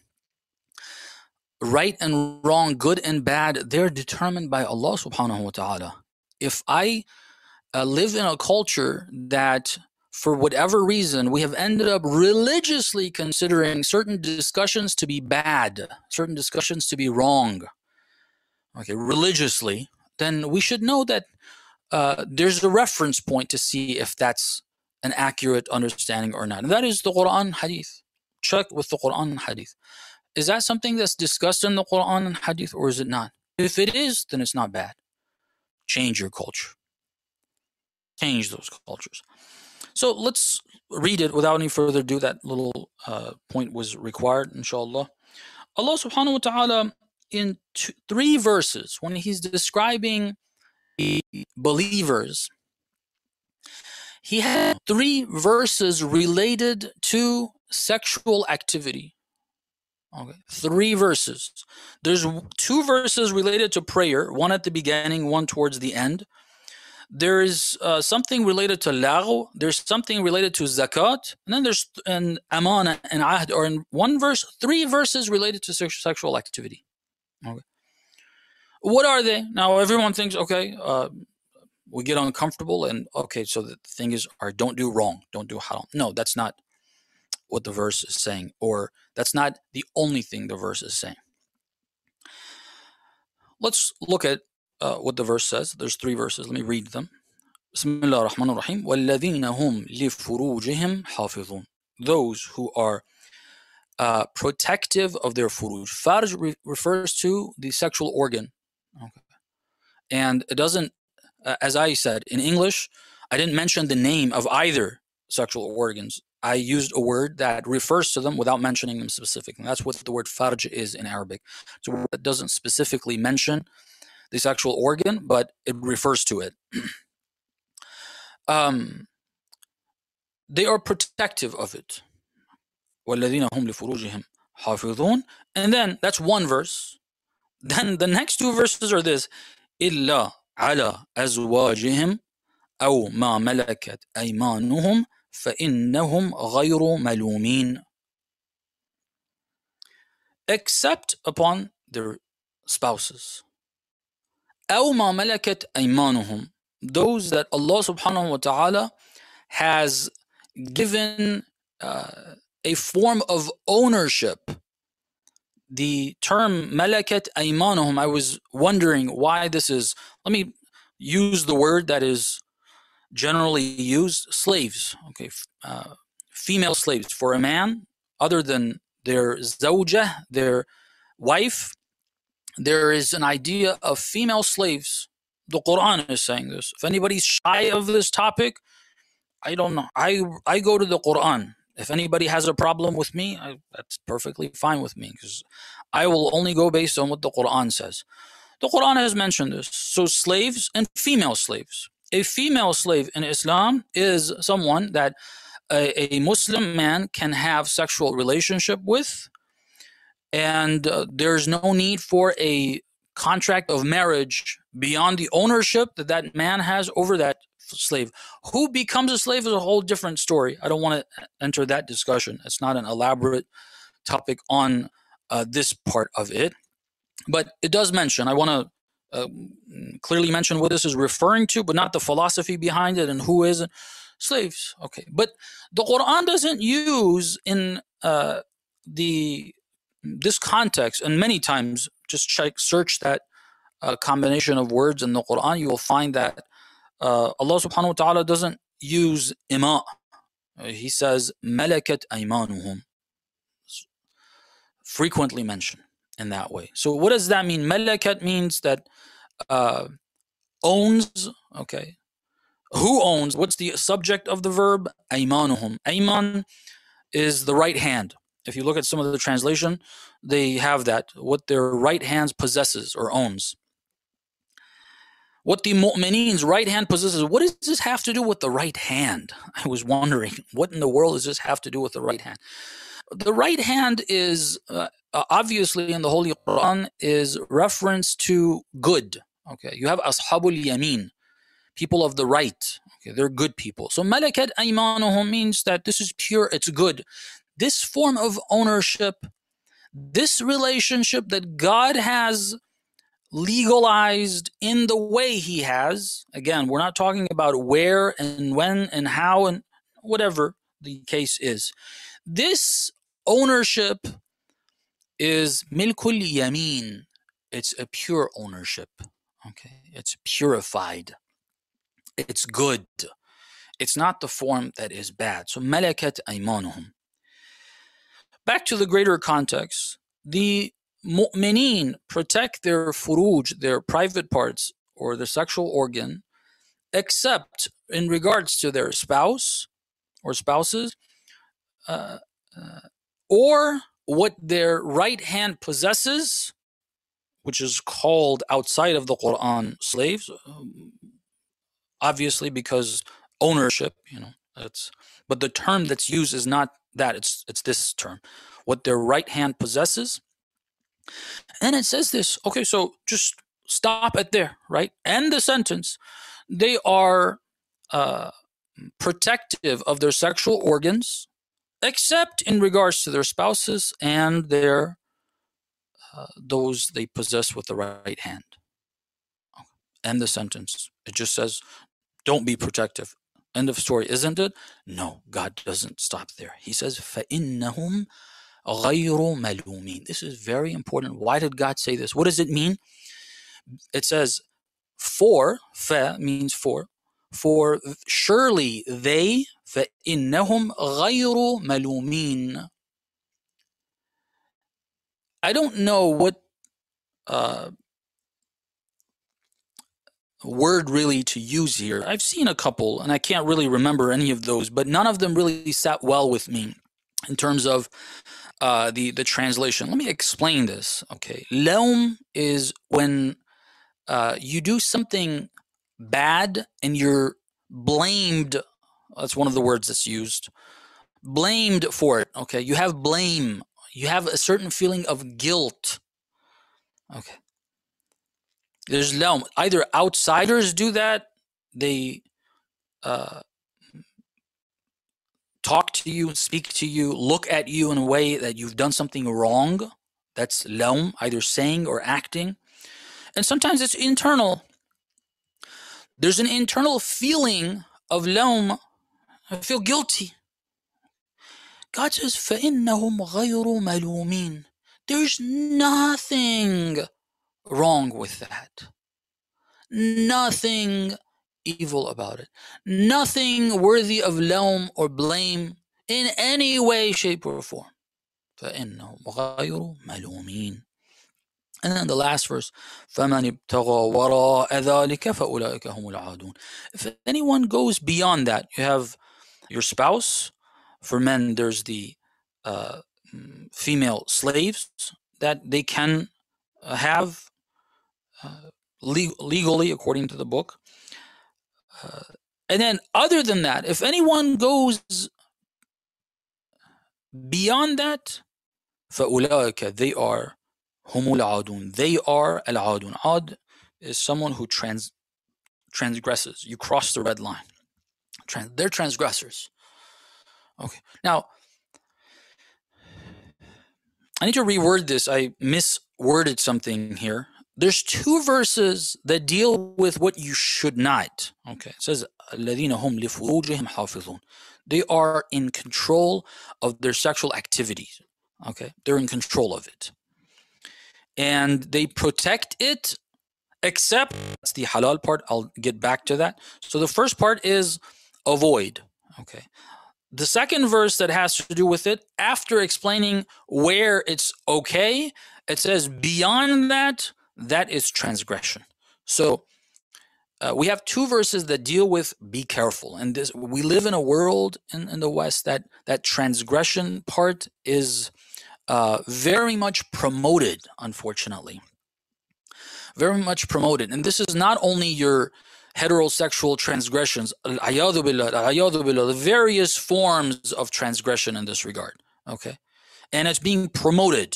right and wrong, good and bad, they're determined by Allah subhanahu wa ta'ala. If I uh, live in a culture that for whatever reason, we have ended up religiously considering certain discussions to be bad, certain discussions to be wrong, okay, religiously, then we should know that uh, there's a reference point to see if that's an accurate understanding or not. And that is the Quran Hadith. Check with the Quran Hadith. Is that something that's discussed in the Quran and Hadith, or is it not? If it is, then it's not bad. Change your culture. Change those cultures. So let's read it without any further ado. That little uh, point was required, inshallah. Allah subhanahu wa ta'ala in two, three verses, when he's describing the believers, he had three verses related to sexual activity. Okay, three verses. There's two verses related to prayer, one at the beginning, one towards the end. There is uh, something related to lagh, there's something related to zakat, and then there's an amana and ahd, or in one verse, three verses related to sex- sexual activity. Okay. What are they? Now everyone thinks, okay, uh, we get uncomfortable and okay, so the thing is, or don't do wrong, don't do haram. No, that's not what the verse is saying, or that's not the only thing the verse is saying. Let's look at uh, what the verse says. There's three verses. Let me read them. Bismillah ar-Rahman ar-Rahim. وَالَّذِينَ هُمْ لِفُرُوجِهِمْ حَافِظُونَ. Those who are uh, protective of their furuj. Farj re- refers to the sexual organ. Okay. And it doesn't, uh, as I said, in English, I didn't mention the name of either sexual organs. I used a word that refers to them without mentioning them specifically. That's what the word farj is in Arabic. So it doesn't specifically mention the sexual organ, but it refers to it. um, they are protective of it. وَالَّذِينَ هُمْ لِفُرُوجِهِمْ حَافِظُونَ. And then, that's one verse. Then the next two verses are this. إِلَّا عَلَى أَزْوَاجِهِمْ أَوْ مَا مَلَكَتْ أَيْمَانُهُمْ فَإِنَّهُمْ غَيْرُ مَلُومِينَ. Except upon their spouses. أَوْ مَا مَلَكَتْ أَيْمَانُهُمْ. Those that Allah subhanahu wa ta'ala has given uh, a form of ownership. The term malakat aymanuhum, I was wondering why this is. Let me use the word that is generally used, slaves. Okay, uh, female slaves. For a man, other than their zawjah, their wife, there is an idea of female slaves. The Quran is saying this. If anybody's shy of this topic, I don't know. I I go to the Quran. If anybody has a problem with me, I, that's perfectly fine with me, because I will only go based on what the Quran says. The Quran has mentioned this. So slaves and female slaves. A female slave in Islam is someone that a, a Muslim man can have sexual relationship with, and uh, there's no need for a contract of marriage beyond the ownership that that man has over that slave. Who becomes a slave is a whole different story. I don't want to enter that discussion. It's not an elaborate topic on uh, this part of it. But it does mention, I want to uh, clearly mention what this is referring to, but not the philosophy behind it and who is slaves. Okay. But the Quran doesn't use in uh, the this context, and many times, just check, search that uh, combination of words in the Quran, you will find that uh, Allah subhanahu wa ta'ala doesn't use ima. Uh, he says, malakat aymanuhum. Frequently mentioned in that way. So what does that mean? Malakat means that uh, owns, okay. Who owns? What's the subject of the verb? Aymanuhum. Ayman is the right hand. If you look at some of the translation, they have that, what their right hand possesses or owns. What the mu'mineen's right hand possesses. What does this have to do with the right hand? I was wondering, what in the world does this have to do with the right hand? The right hand is, uh, obviously in the Holy Quran, is reference to good. Okay, you have Ashabul Yamin, people of the right. Okay, they're good people. So Malakat Aymanuhum means that this is pure, it's good. This form of ownership, this relationship that God has legalized in the way he has. Again, we're not talking about where and when and how and whatever the case is. This ownership is milkul yamin. It's a pure ownership. Okay, it's purified. It's good. It's not the form that is bad. So malakat aymanuhum. Back to the greater context, the mu'mineen protect their furuj, their private parts, or their sexual organ, except in regards to their spouse or spouses, uh, uh, or what their right hand possesses, which is called outside of the Quran slaves, um, obviously because ownership, you know, that's, but the term that's used is not that, it's it's this term, what their right hand possesses. And it says this, okay, so just stop it there, right? End the sentence. They are uh, protective of their sexual organs, except in regards to their spouses and their uh, those they possess with the right hand. Okay. End the sentence. It just says, don't be protective. End of story, isn't it? No, God doesn't stop there. He says, فَإِنَّهُمْ غَيْرُ مَلُومِينَ. This is very important. Why did God say this? What does it mean? It says, for, fa means for, for surely they, فَإِنَّهُمْ غَيْرُ مَلُومِينَ. I don't know what uh, word really to use here. I've seen a couple, and I can't really remember any of those, but none of them really sat well with me in terms of uh, the, the translation. Let me explain this, okay? Laum is when uh, you do something bad and you're blamed. That's one of the words that's used. Blamed for it, okay? You have blame. You have a certain feeling of guilt, okay? There's laum. Either outsiders do that, they uh, talk to you, speak to you, look at you in a way that you've done something wrong. That's laum, either saying or acting. And sometimes it's internal. There's an internal feeling of laum. I feel guilty. God says, فَإِنَّهُمْ غَيْرُ مَلُومِينَ. There's nothing wrong with that. Nothing evil about it. Nothing worthy of laum or blame in any way, shape, or form. فإنهم غير ملومين. And then the last verse, فَمَنِ ابْتَغَى وَرَاءَ ذَلِكَ فَأُولَٰئِكَ هُمُ الْعَادُونَ. If anyone goes beyond that, you have your spouse. For men, there's the uh, female slaves that they can have uh, le- legally according to the book. Uh, and then other than that, if anyone goes beyond that, فَأُولَٰئِكَ, they are humul adun. They are al adun. Ad is someone who trans transgresses. You cross the red line. Trans they're transgressors. Okay. Now, I need to reword this. I misworded something here. There's two verses that deal with what you should not. Okay. It says, الَّذِينَ هُمْ لِفُرُوجِهِمْ حَافِظُونَ. They are in control of their sexual activities. Okay. They're in control of it. And they protect it, except that's the halal part. I'll get back to that. So the first part is avoid. Okay. The second verse that has to do with it, after explaining where it's okay, it says beyond that, that is transgression. So uh, we have two verses that deal with be careful. And this, we live in a world in, in the West that that transgression part is Uh, very much promoted, unfortunately. Very much promoted. And this is not only your heterosexual transgressions, al-ayadu billah, al-ayadu billah, the various forms of transgression in this regard. Okay. And it's being promoted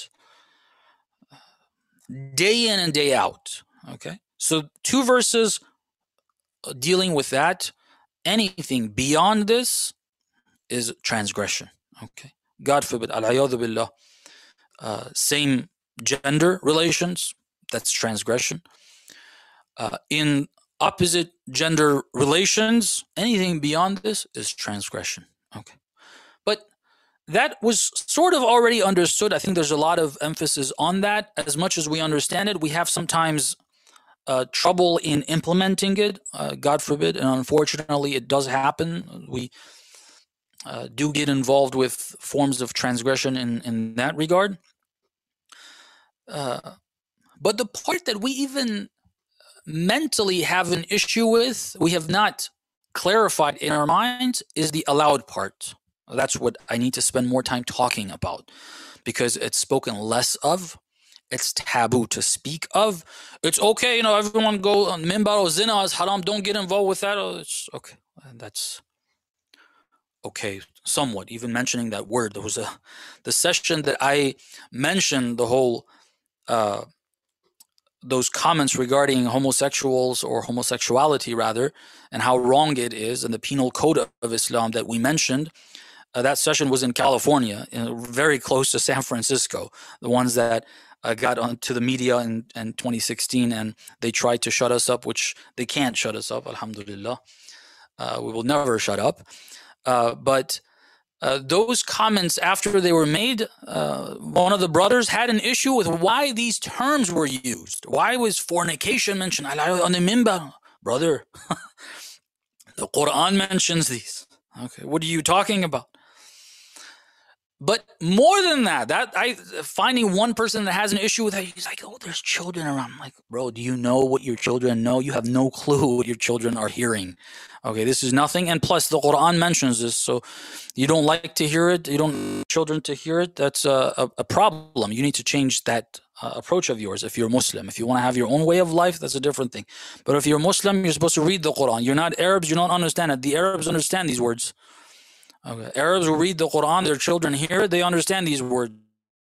day in and day out. Okay. So two verses dealing with that. Anything beyond this is transgression. Okay. God forbid, al-ayadu billah. Uh, same gender relations, that's transgression. Uh, in opposite gender relations, anything beyond this is transgression. Okay. But that was sort of already understood. I think there's a lot of emphasis on that. As much as we understand it, we have sometimes uh, trouble in implementing it, uh, God forbid, and unfortunately it does happen. We uh, do get involved with forms of transgression in, in that regard. Uh, but the part that we even mentally have an issue with, we have not clarified in our minds, is the allowed part. That's what I need to spend more time talking about, because it's spoken less of. It's taboo to speak of. It's okay, you know, everyone go on mimbar or zina is haram, don't get involved with that. Oh, it's okay. That's okay, somewhat. Even mentioning that word, there was a the session that I mentioned the whole Uh, those comments regarding homosexuals or homosexuality rather, and how wrong it is, and the penal code of Islam that we mentioned. Uh, that session was in California, in, very close to San Francisco, the ones that uh, got onto the media in, in twenty sixteen, and they tried to shut us up, which they can't shut us up, alhamdulillah. Uh, we will never shut up. Uh, but Uh, those comments, after they were made, uh, one of the brothers had an issue with why these terms were used. Why was fornication mentioned on the mimbar? Brother, the Quran mentions these. Okay, what are you talking about? But more than that, that I finding one person that has an issue with it, he's like, oh, there's children around. I'm like, bro, do you know what your children know? You have no clue what your children are hearing. Okay, this is nothing. And plus, the Quran mentions this, so you don't like to hear it, you don't want children to hear it, that's a, a, a problem. You need to change that uh, approach of yours if you're Muslim. If you want to have your own way of life, that's a different thing. But if you're Muslim, you're supposed to read the Quran. You're not Arabs, you don't understand it. The Arabs understand these words. Okay. Arabs will read the Quran, their children hear it, they understand these words.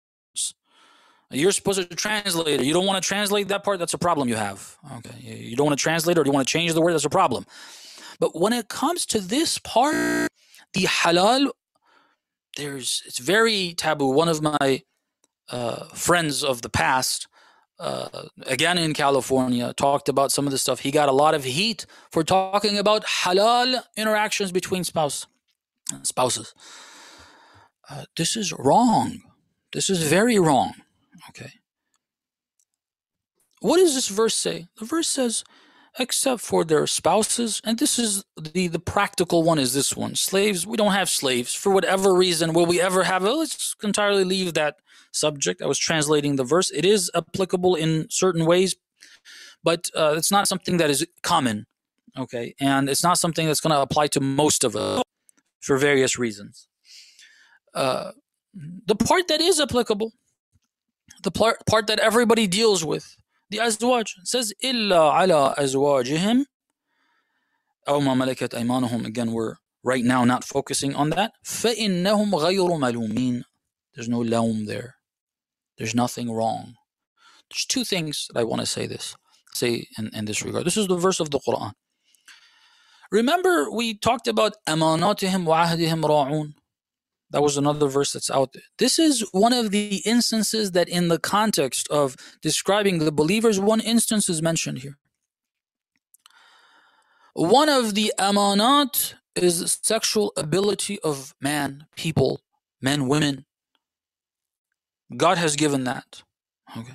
You're supposed to translate it. You don't want to translate that part, that's a problem you have. Okay. You don't want to translate it, or you want to change the word, that's a problem. But when it comes to this part, the halal, there's it's very taboo. One of my uh, friends of the past, uh, again in California, talked about some of this stuff. He got a lot of heat for talking about halal interactions between spouse, spouses. Uh, this is wrong. This is very wrong. Okay. What does this verse say? The verse says, except for their spouses. And this is the, the practical one is this one. Slaves, we don't have slaves. For whatever reason, will we ever have it? Let's entirely leave that subject. I was translating the verse. It is applicable in certain ways, but uh, it's not something that is common, okay? And it's not something that's going to apply to most of us for various reasons. Uh, the part that is applicable, the part, part that everybody deals with, the azwaj, says إِلَّا عَلَىٰ أَزْوَاجِهِمْ أَوْ مَا مَلَكَتْ أَيْمَانُهُم. Again, we're right now not focusing on that. فَإِنَّهُمْ غَيْرُ مَلُومِينَ. There's no laum there. There's nothing wrong. There's two things that I want to say this, say in, in this regard. This is the verse of the Quran. Remember, we talked about أَمَانَاتِهِمْ وَعَهْدِهِمْ رَاعُونَ. That was another verse that's out there. This is one of the instances that in the context of describing the believers, one instance is mentioned here. One of the amanat is the sexual ability of man, people, men, women. God has given that. Okay.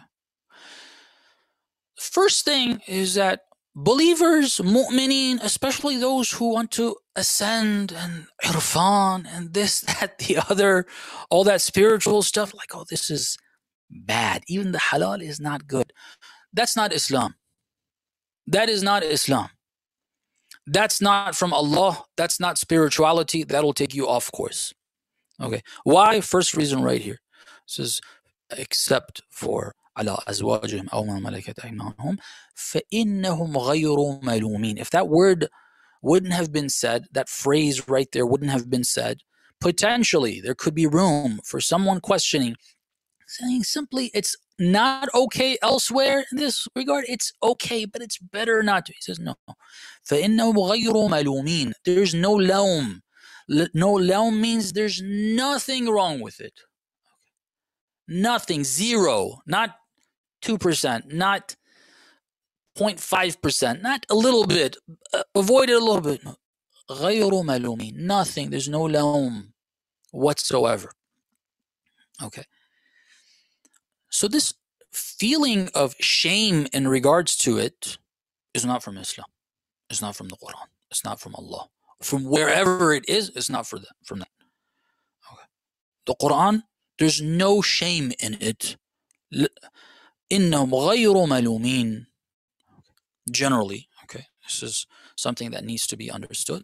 First thing is that believers, mu'mineen, especially those who want to ascend and irfan and this, that, the other, all that spiritual stuff, like, oh, this is bad. Even the halal is not good. That's not Islam. That is not Islam. That's not from Allah. That's not spirituality. That'll take you off course. Okay. Why? First reason right here. It says, except for على أزواجهم أو ما ملكت أيمانهم فإنهم غير ملومين. If that word wouldn't have been said, that phrase right there wouldn't have been said, potentially there could be room for someone questioning, saying simply it's not okay elsewhere. In this regard, it's okay, but it's better not to. He says no. فإنهم غير ملومين. There's no laum. No laum means there's nothing wrong with it. Nothing, zero, not two percent, not zero point five percent, not a little bit, uh, avoid it a little bit. غير ملومين, nothing, there's no laum whatsoever. Okay. So this feeling of shame in regards to it is not from Islam. It's not from the Quran. It's not from Allah. From wherever it is, it's not for that, from that. Okay. The Quran, there's no shame in it. إِنَّهُمْ غَيْرُ مَلُومِينَ. Generally, okay, this is something that needs to be understood.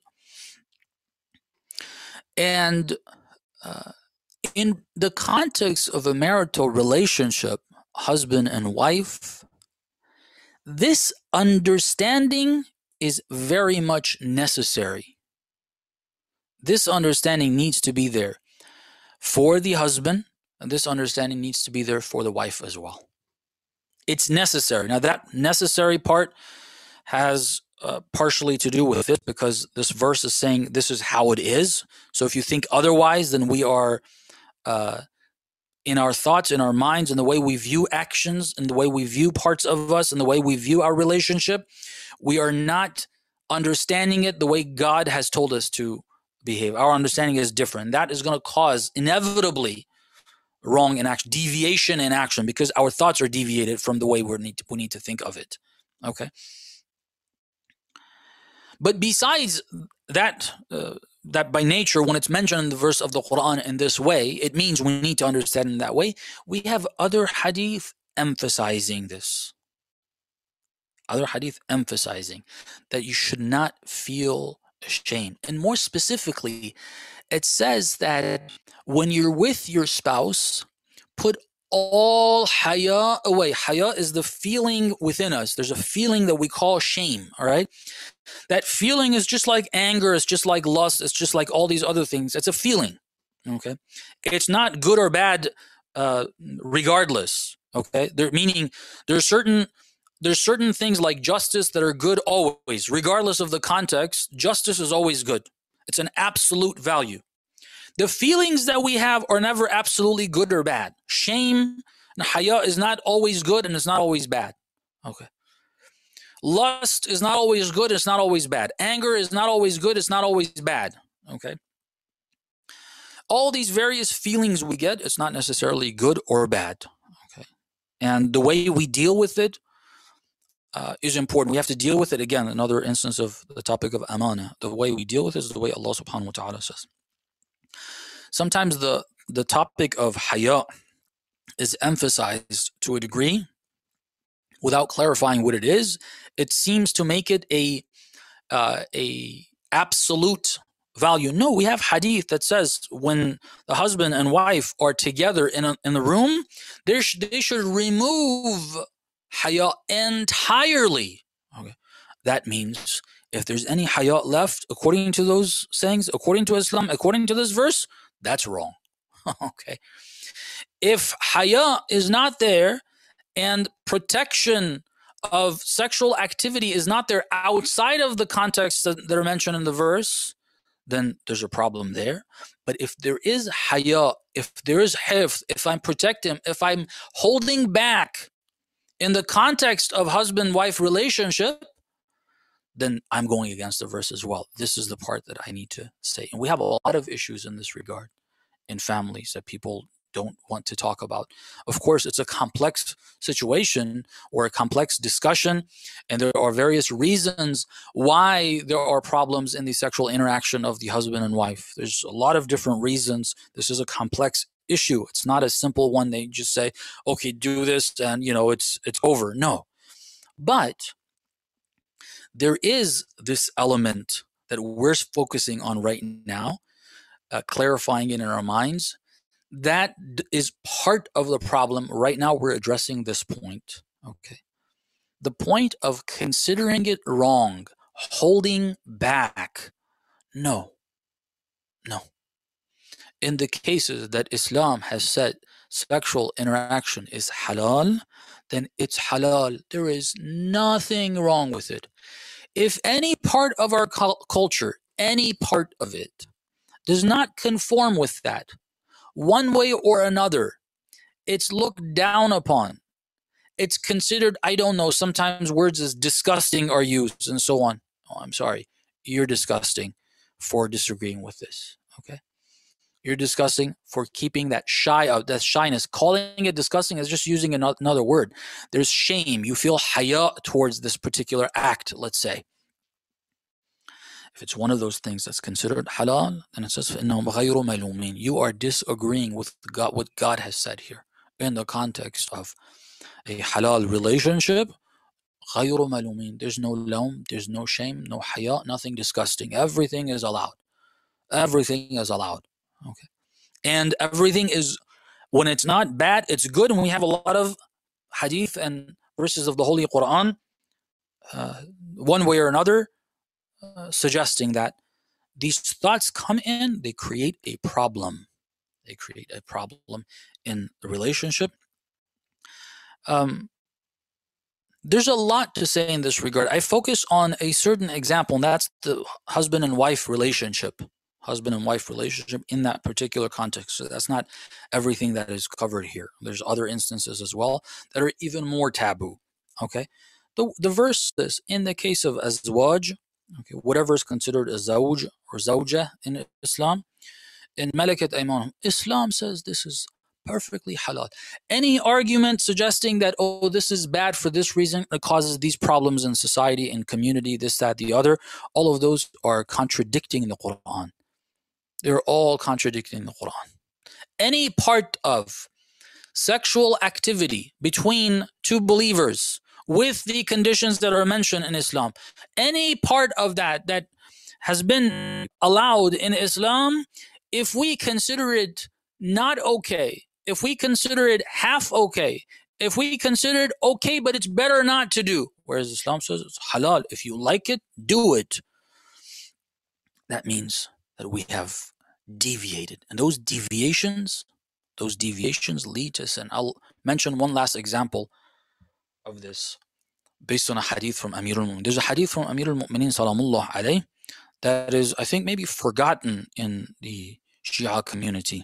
And uh, in the context of a marital relationship, husband and wife, this understanding is very much necessary. This understanding needs to be there for the husband, and this understanding needs to be there for the wife as well. It's necessary. Now, that necessary part has uh, partially to do with it because this verse is saying this is how it is. So if you think otherwise, then we are uh, in our thoughts, in our minds, in the way we view actions, in the way we view parts of us, in the way we view our relationship, we are not understanding it the way God has told us to behave. Our understanding is different. That is going to cause inevitably wrong in action, deviation in action, because our thoughts are deviated from the way we need to, we need to think of it. Okay. But besides that, uh, that by nature, when it's mentioned in the verse of the Quran in this way, it means we need to understand in that way. We have other hadith emphasizing this. Other hadith emphasizing that you should not feel ashamed. And more specifically, it says that when you're with your spouse, put all haya away. Haya is the feeling within us. There's a feeling that we call shame, all right? That feeling is just like anger, it's just like lust, it's just like all these other things. It's a feeling, okay? It's not good or bad uh, regardless, okay? There, meaning there's certain, there's certain things like justice that are good always. Regardless of the context, justice is always good. It's an absolute value. The feelings that we have are never absolutely good or bad. Shame and haya is not always good and it's not always bad. Okay. Lust is not always good, it's not always bad. Anger is not always good, it's not always bad. Okay. All these various feelings we get, it's not necessarily good or bad. Okay. And the way we deal with it uh, is important. We have to deal with it. Again, another instance of the topic of amana. The way we deal with it is the way Allah subhanahu wa ta'ala says. Sometimes the, the topic of haya is emphasized to a degree without clarifying what it is. It seems to make it a uh, a absolute value. No, we have hadith that says when the husband and wife are together in a, in the room, they, sh- they should remove haya entirely. Okay, that means if there's any haya left, according to those sayings, according to Islam, according to this verse, that's wrong. Okay, if haya is not there and protection of sexual activity is not there outside of the context that, that are mentioned in the verse, then there's a problem there. But if there is haya, if there is hifz, if I'm protecting, if I'm holding back in the context of husband-wife relationship, then I'm going against the verse as well. This is the part that I need to say. And we have a lot of issues in this regard in families that people don't want to talk about. Of course, it's a complex situation or a complex discussion, and there are various reasons why there are problems in the sexual interaction of the husband and wife. There's a lot of different reasons. This is a complex issue. It's not a simple one. They just say, okay, do this and, you know, it's it's over. No. But there is this element that we're focusing on right now, uh, clarifying it in our minds. That is part of the problem. Right now, we're addressing this point. Okay. The point of considering it wrong, holding back. No. No. In the cases that Islam has said sexual interaction is halal, then it's halal. There is nothing wrong with it. If any part of our culture, any part of it, does not conform with that, one way or another, it's looked down upon. It's considered, I don't know, sometimes words as disgusting are used and so on. Oh, I'm sorry. You're disgusting for disagreeing with this. Okay. You're disgusting for keeping that shy out, that shyness. Calling it disgusting is just using another word. There's shame. You feel haya towards this particular act, let's say. If it's one of those things that's considered halal, then it says, فَإِنَّهُمْ غَيْرُ مَلُومِينَ. You are disagreeing with God, what God has said here in the context of a halal relationship. غَيْرُ مَلُومِينَ. There's no laum, there's no shame, no haya, nothing disgusting. Everything is allowed. Everything is allowed. Okay. And everything is, when it's not bad, it's good. And we have a lot of hadith and verses of the Holy Quran, uh, one way or another, Uh, suggesting that these thoughts come in, they create a problem. They create a problem in the relationship. Um, there's a lot to say in this regard. I focus on a certain example, and that's the husband and wife relationship. Husband and wife relationship in that particular context. So that's not everything that is covered here. There's other instances as well that are even more taboo. Okay, the the verse says in the case of azwaj, okay, whatever is considered a zawj or zawja in Islam, in Malakat Aymanhum, Islam says this is perfectly halal. Any argument suggesting that, oh, this is bad for this reason, it causes these problems in society, in community, this, that, the other, all of those are contradicting the Quran. They're all contradicting the Quran. Any part of sexual activity between two believers with the conditions that are mentioned in Islam, any part of that that has been allowed in Islam, if we consider it not okay, if we consider it half okay, if we consider it okay, but it's better not to do, whereas Islam says it's halal, if you like it, do it, that means that we have deviated. And those deviations, those deviations lead to sin. I'll mention one last example of this based on a hadith from Amir al-Mu'minin. There's a hadith from Amir al-Mu'minin salamullah alayh that is, I think, maybe forgotten in the Shia community.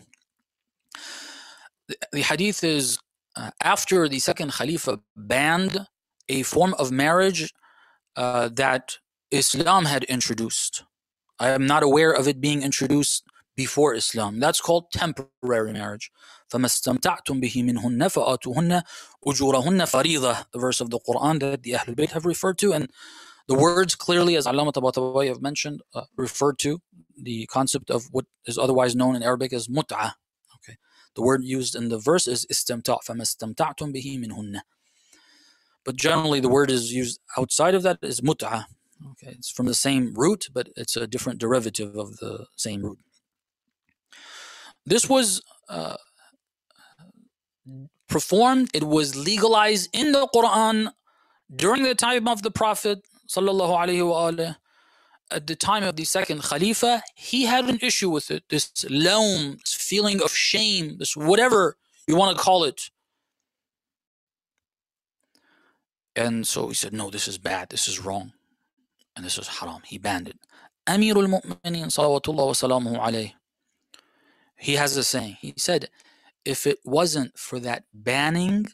The, the hadith is, uh, after the second Khalifa banned a form of marriage uh, that Islam had introduced. I am not aware of it being introduced before Islam. That's called temporary marriage. فَمَا اسْتَمْتَعْتُمْ بِهِ مِنْهُنَّ فَآتُوهُنَّ أُجُورَهُنَّ فَرِيضَةً, the verse of the Quran that the Ahlul Bayt have referred to. And the words clearly, as Allama Tabatabai have mentioned, uh, refer to the concept of what is otherwise known in Arabic as mut'ah. Okay, the word used in the verse is istimta', فَمَا اسْتَمْتَعْتُمْ بِهِ مِنْهُنَّ. But generally the word is used outside of that is mut'ah. Okay, it's from the same root, but it's a different derivative of the same root. This was uh, performed, it was legalized in the Quran during the time of the Prophet sallallahu alaihi wasallam. At the time of the second Khalifa, he had an issue with it. This lawm, this feeling of shame, this whatever you want to call it. And so he said, no, this is bad, this is wrong, and this is haram. He banned it. Amirul Mu'mineen salawatullah wa salamuhu alayhi, he has a saying. He said, if it wasn't for that banning,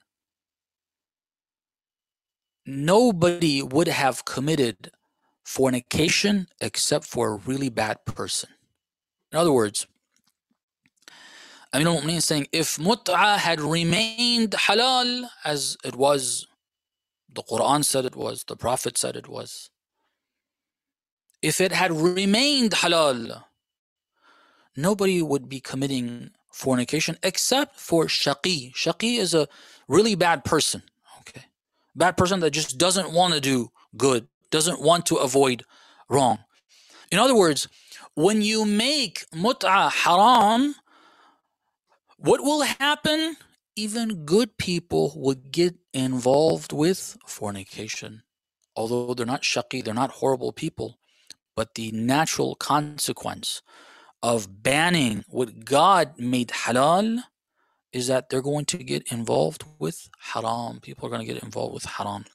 nobody would have committed fornication except for a really bad person. In other words, Amirul Mu'mineen is saying, if mut'ah had remained halal as it was, the Quran said it was, the Prophet said it was, if it had remained halal, nobody would be committing fornication except for shaqi. Shaqi is a really bad person. Okay, bad person that just doesn't want to do good, doesn't want to avoid wrong. In other words, when you make mut'ah haram, what will happen? Even good people would get involved with fornication. Although they're not shaqi, they're not horrible people, but the natural consequence of banning what God made halal is that they're going to get involved with haram. People are going to get involved with haram.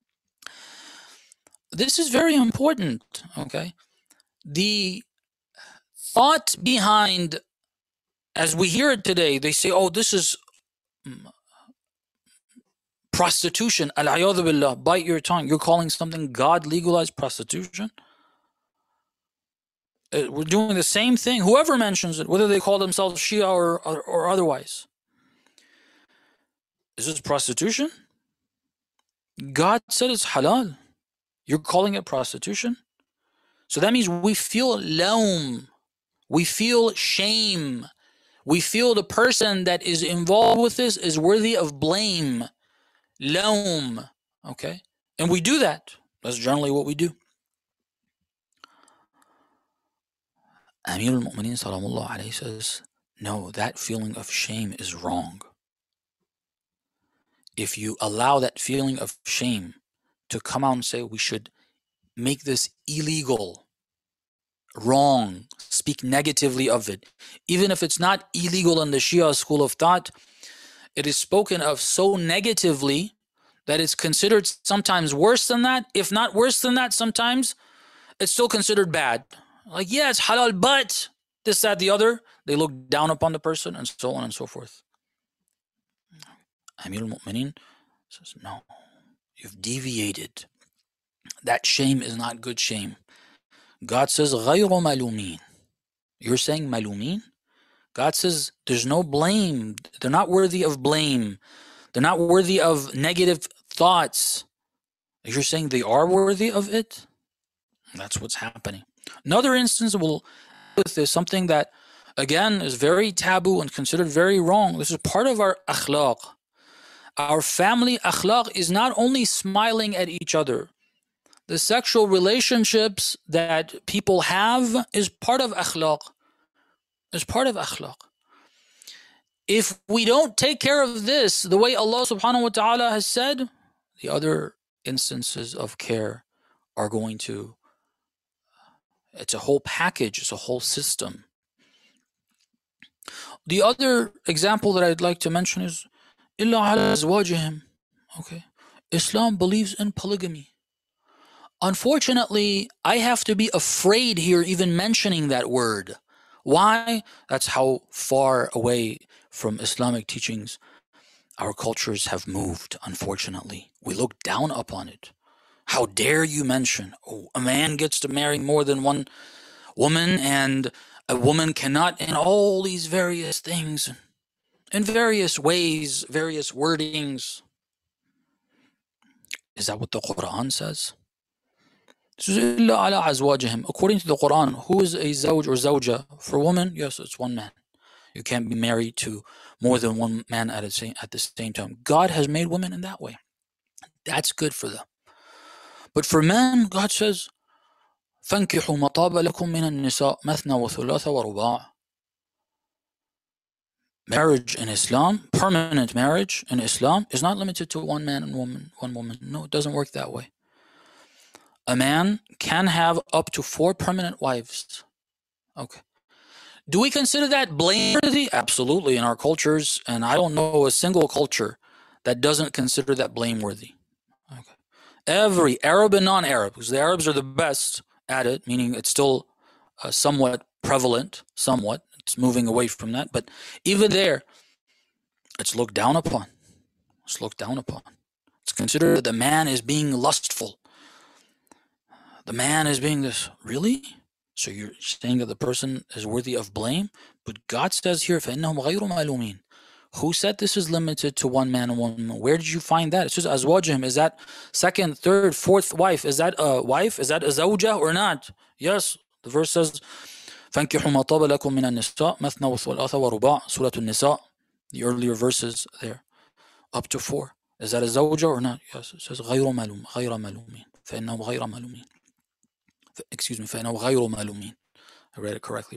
This is very important, okay? The thought behind, as we hear it today, they say, oh, this is prostitution. Al-'ayadhu billah, bite your tongue. You're calling something God legalized prostitution? Uh, we're doing the same thing. Whoever mentions it, whether they call themselves Shia or, or, or otherwise. Is this prostitution? God said it's halal. You're calling it prostitution? So that means we feel lawm. We feel shame. We feel the person that is involved with this is worthy of blame. Lawm. Okay? And we do that. That's generally what we do. Amir al-Mu'mineen salamullah alayhi says, no, that feeling of shame is wrong. If you allow that feeling of shame to come out and say we should make this illegal, wrong, speak negatively of it, even if it's not illegal in the Shia school of thought, it is spoken of so negatively that it's considered sometimes worse than that. If not worse than that, sometimes it's still considered bad. Like, yeah, it's halal, but this, that, the other. They look down upon the person and so on and so forth. Amir al-Mu'mineen says, no, you've deviated. That shame is not good shame. God says, غَيْرُ مَلُومِينَ. You're saying malumin? God says there's no blame. They're not worthy of blame. They're not worthy of negative thoughts. You're saying they are worthy of it? That's what's happening. Another instance will with this, something that, again, is very taboo and considered very wrong. This is part of our akhlaq. Our family akhlaq is not only smiling at each other. The sexual relationships that people have is part of akhlaq. Is part of akhlaq. If we don't take care of this the way Allah subhanahu wa ta'ala has said, the other instances of care are going to, it's a whole package, it's a whole system. The other example that I'd like to mention is إِلَّا عَلَى أَزْوَاجِهِمْ. Okay. Islam believes in polygamy. Unfortunately, I have to be afraid here even mentioning that word. Why? That's how far away from Islamic teachings our cultures have moved, unfortunately. We look down upon it. How dare you mention, oh, a man gets to marry more than one woman and A woman cannot, in all these various things, in various ways, various wordings. Is that what the Quran says? According to the Quran, who is a zawj or zawja? For woman, yes, it's one man. You can't be married to more than one man at, a same, at the same time. God has made women in that way. That's good for them. But for men, God says, فَانْكِحُوا مَطَابَ لَكُم مِّنَ النِّسَاءِ مَثْنَى وَثُلَاثَ وَرُبَاعَ. Marriage in Islam, permanent marriage in Islam, is not limited to one man and woman, one woman. No, it doesn't work that way. A man can have up to four permanent wives. Okay. Do we consider that blameworthy? Absolutely, in our cultures, and I don't know a single culture that doesn't consider that blameworthy. Okay. Every Arab and non-Arab, because the Arabs are the best at it, meaning it's still uh, somewhat prevalent, somewhat. It's moving away from that, but even there, it's looked down upon. It's looked down upon. It's considered that the man is being lustful. The man is being this, really? So you're saying that the person is worthy of blame? But God says here, فَإِنَّهُمْ غَيْرُ مَلُومِينَ. Who said this is limited to one man and one woman? Where did you find that? It says azwajihim. Is that second, third, fourth wife? Is that a wife? Is that a zawja or not? Yes. The verse says, فَانْكِحُوا مَا طَابَ لَكُم مِّنَ النِّسَاءِ مَثْنَى وَثُلَاثَ وَرُبَاعَ. Surah An-Nisa, the earlier verses there, up to four. Is that a zawja or not? Yes. It says غَيْرُ مَلُومٍ غَيْرَ مَلُومٍ فَإِنَّهُمْ غَيْرَ مَلُومٍ. Excuse me, فَإِنَّهُ غَيْرُ مَلُومٍ. I read it correctly.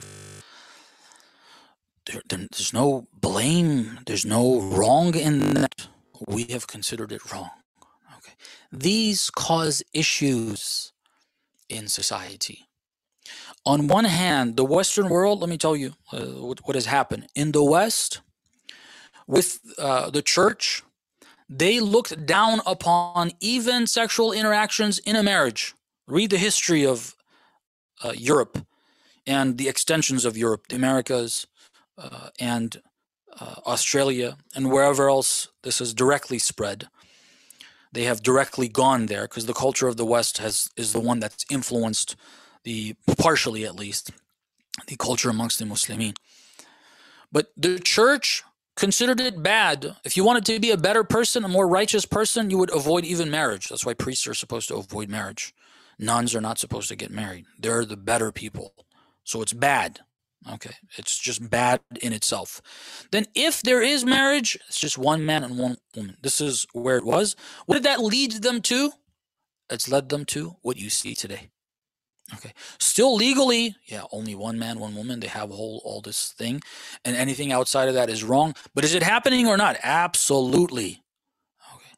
There, there's no blame. There's no wrong in that. We have considered it wrong. Okay. These cause issues in society. On one hand, the Western world, let me tell you uh, what, what has happened. In the West, with uh, the church, they looked down upon even sexual interactions in a marriage. Read the history of uh, Europe and the extensions of Europe, the Americas, uh, and uh, Australia, and wherever else this has directly spread. They have directly gone there because the culture of the West has is the one that's influenced the, partially at least, the culture amongst the Muslimin. But the church considered it bad. If you wanted to be a better person, a more righteous person, you would avoid even marriage. That's why priests are supposed to avoid marriage. Nuns are not supposed to get married. They're the better people. So it's bad. Okay, it's just bad in itself. Then if there is marriage, it's just one man and one woman. This is where it was. What did that lead them to? It's led them to what you see today. Okay, still legally, yeah, only one man, one woman. They have whole all this thing, and anything outside of that is wrong. But is it happening or not? Absolutely. Okay,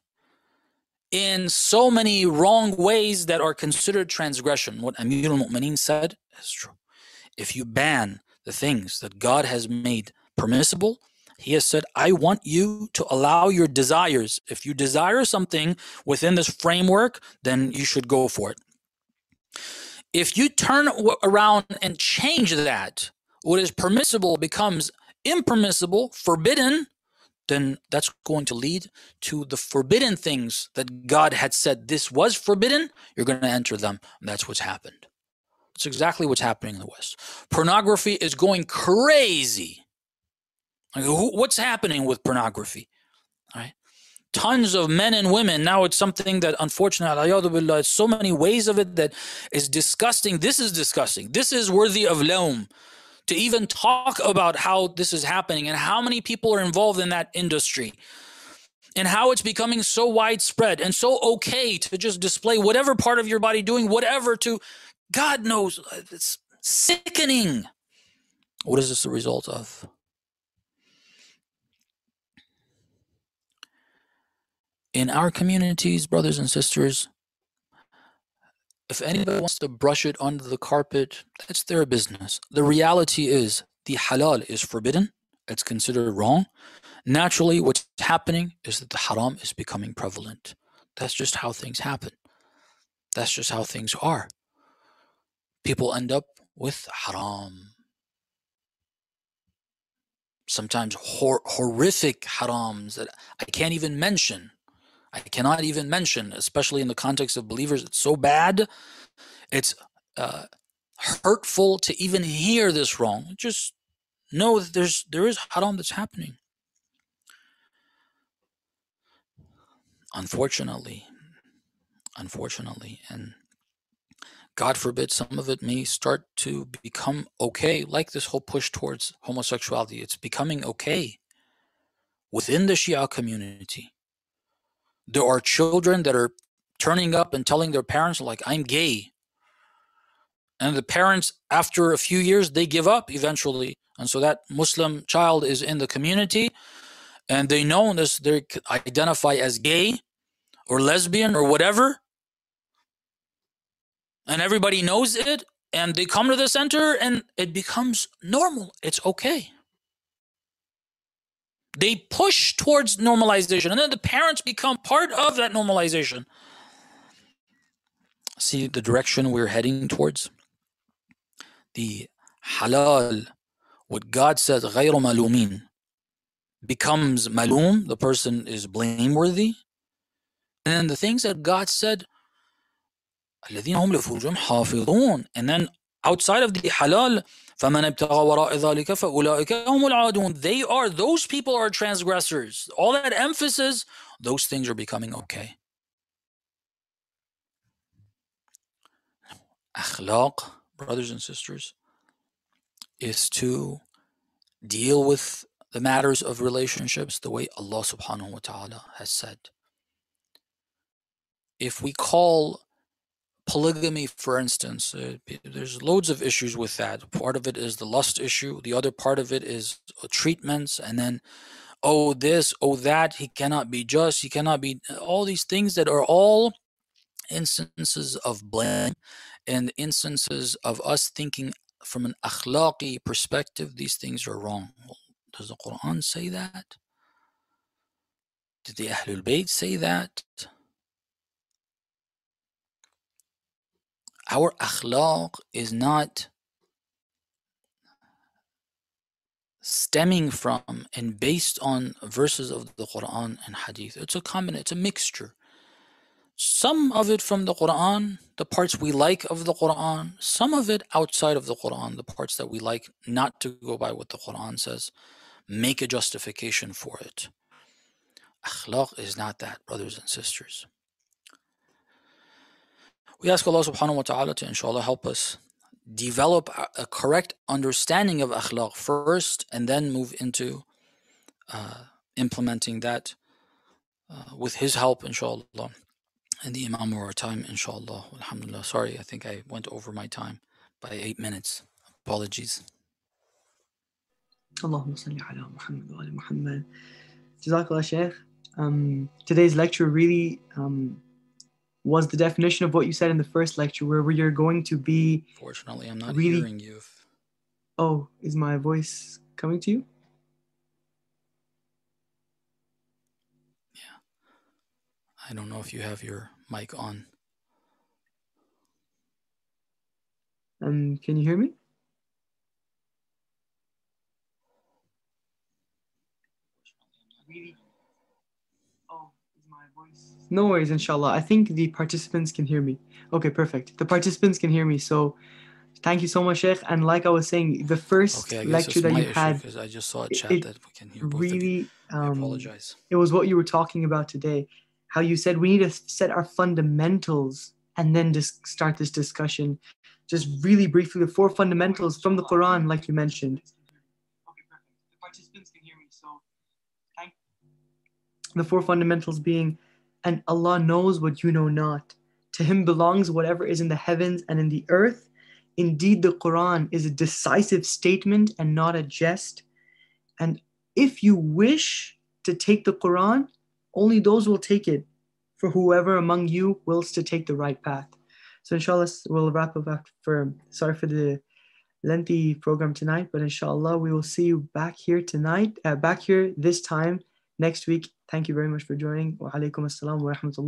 in so many wrong ways that are considered transgression. What Amir al-Mu'mineen said is true. If you ban the things that God has made permissible, He has said, I want you to allow your desires. If you desire something within this framework, then you should go for it. If you turn around and change that, what is permissible becomes impermissible, forbidden, then that's going to lead to the forbidden things that God had said this was forbidden. You're going to enter them, and that's what's happened. That's exactly what's happening in the West. Pornography is going crazy. Like, what's happening with pornography? All right. Tons of men and women. Now it's something that, unfortunately, it's so many ways of it that is disgusting. This is disgusting. This is worthy of laum. To even talk about how this is happening and how many people are involved in that industry and how it's becoming so widespread and so okay to just display whatever part of your body doing whatever to, God knows, it's sickening. What is this the result of? In our communities, brothers and sisters, if anybody wants to brush it under the carpet, that's their business. The reality is the halal is forbidden. It's considered wrong. Naturally, what's happening is that the haram is becoming prevalent. That's just how things happen. That's just how things are. People end up with haram. Sometimes hor- horrific harams that I can't even mention. I cannot even mention, especially in the context of believers. It's so bad. It's uh, hurtful to even hear this wrong. Just know that there's there is haram that's happening. Unfortunately, unfortunately, and God forbid, some of it may start to become okay, like this whole push towards homosexuality. It's becoming okay within the Shia community. There are children that are turning up and telling their parents, like, I'm gay. And the parents, after a few years, they give up eventually. And so that Muslim child is in the community, and they know this, they identify as gay or lesbian or whatever. And everybody knows it, and they come to the center, and it becomes normal. It's okay. They push towards normalization, and then the parents become part of that normalization. See the direction we're heading towards? The halal, what God says, غَيْرُ مَلُومِينَ, becomes malum, the person is blameworthy. And then the things that God said, الَّذِينَ هُمْ لِفُرُوجِهِمْ حَافِظُونَ, and then outside of the halal, فَمَنْ ابْتَغَى وَرَاءَ ذَلِكَ فَأُولَٰئِكَ هُمُ الْعَادُونَ, they are, those people are transgressors. All that emphasis, those things are becoming okay. Akhlaq, brothers and sisters, is to deal with the matters of relationships the way Allah subhanahu wa ta'ala has said. If we call polygamy, for instance, uh, there's loads of issues with that. Part of it is the lust issue. The other part of it is treatments. And then, oh, this, oh, that. He cannot be just. He cannot be. All these things that are all instances of blame and instances of us thinking from an akhlaqi perspective, these things are wrong. Well, does the Quran say that? Did the Ahlul Bayt say that? Our akhlaq is not stemming from and based on verses of the Quran and Hadith. It's a combination, it's a mixture. Some of it from the Quran, the parts we like of the Quran, some of it outside of the Quran, the parts that we like not to go by what the Quran says, make a justification for it. Akhlaq is not that, brothers and sisters. We ask Allah subhanahu wa ta'ala to inshallah help us develop a correct understanding of akhlaq first, and then move into uh, implementing that uh, with His help, inshallah. And the Imam of our time, inshallah. Alhamdulillah. Sorry, I think I went over my time by eight minutes. Apologies. Allahumma salli ala Muhammad wa ala Muhammad. Jazakallah, Shaykh. Um, today's lecture really um, was the definition of what you said in the first lecture, where, where you're going to be. Fortunately, I'm not really, hearing you. Oh, is my voice coming to you? Yeah. I don't know if you have your mic on. Um, can you hear me? Really? Oh, is my voice? No worries, inshallah. I think the participants can hear me. Okay, perfect. The participants can hear me. So thank you so much, Sheikh. And like I was saying, the first okay, lecture that you had, because I just saw a chat it, that we can hear both really, of you. I um, apologize. It was what you were talking about today. How you said we need to set our fundamentals and then just start this discussion. Just really briefly, the four fundamentals from the Quran, like you mentioned. Okay, perfect. The participants can hear me. So, thank the four fundamentals being, and Allah knows what you know not. To Him belongs whatever is in the heavens and in the earth. Indeed, the Quran is a decisive statement and not a jest. And if you wish to take the Quran, only those will take it, for whoever among you wills to take the right path. So inshallah, we'll wrap up after, sorry for the lengthy program tonight, but inshallah, we will see you back here tonight, uh, back here this time next week. Thank you very much for joining. Wa alaikum assalam wa rahmatullah.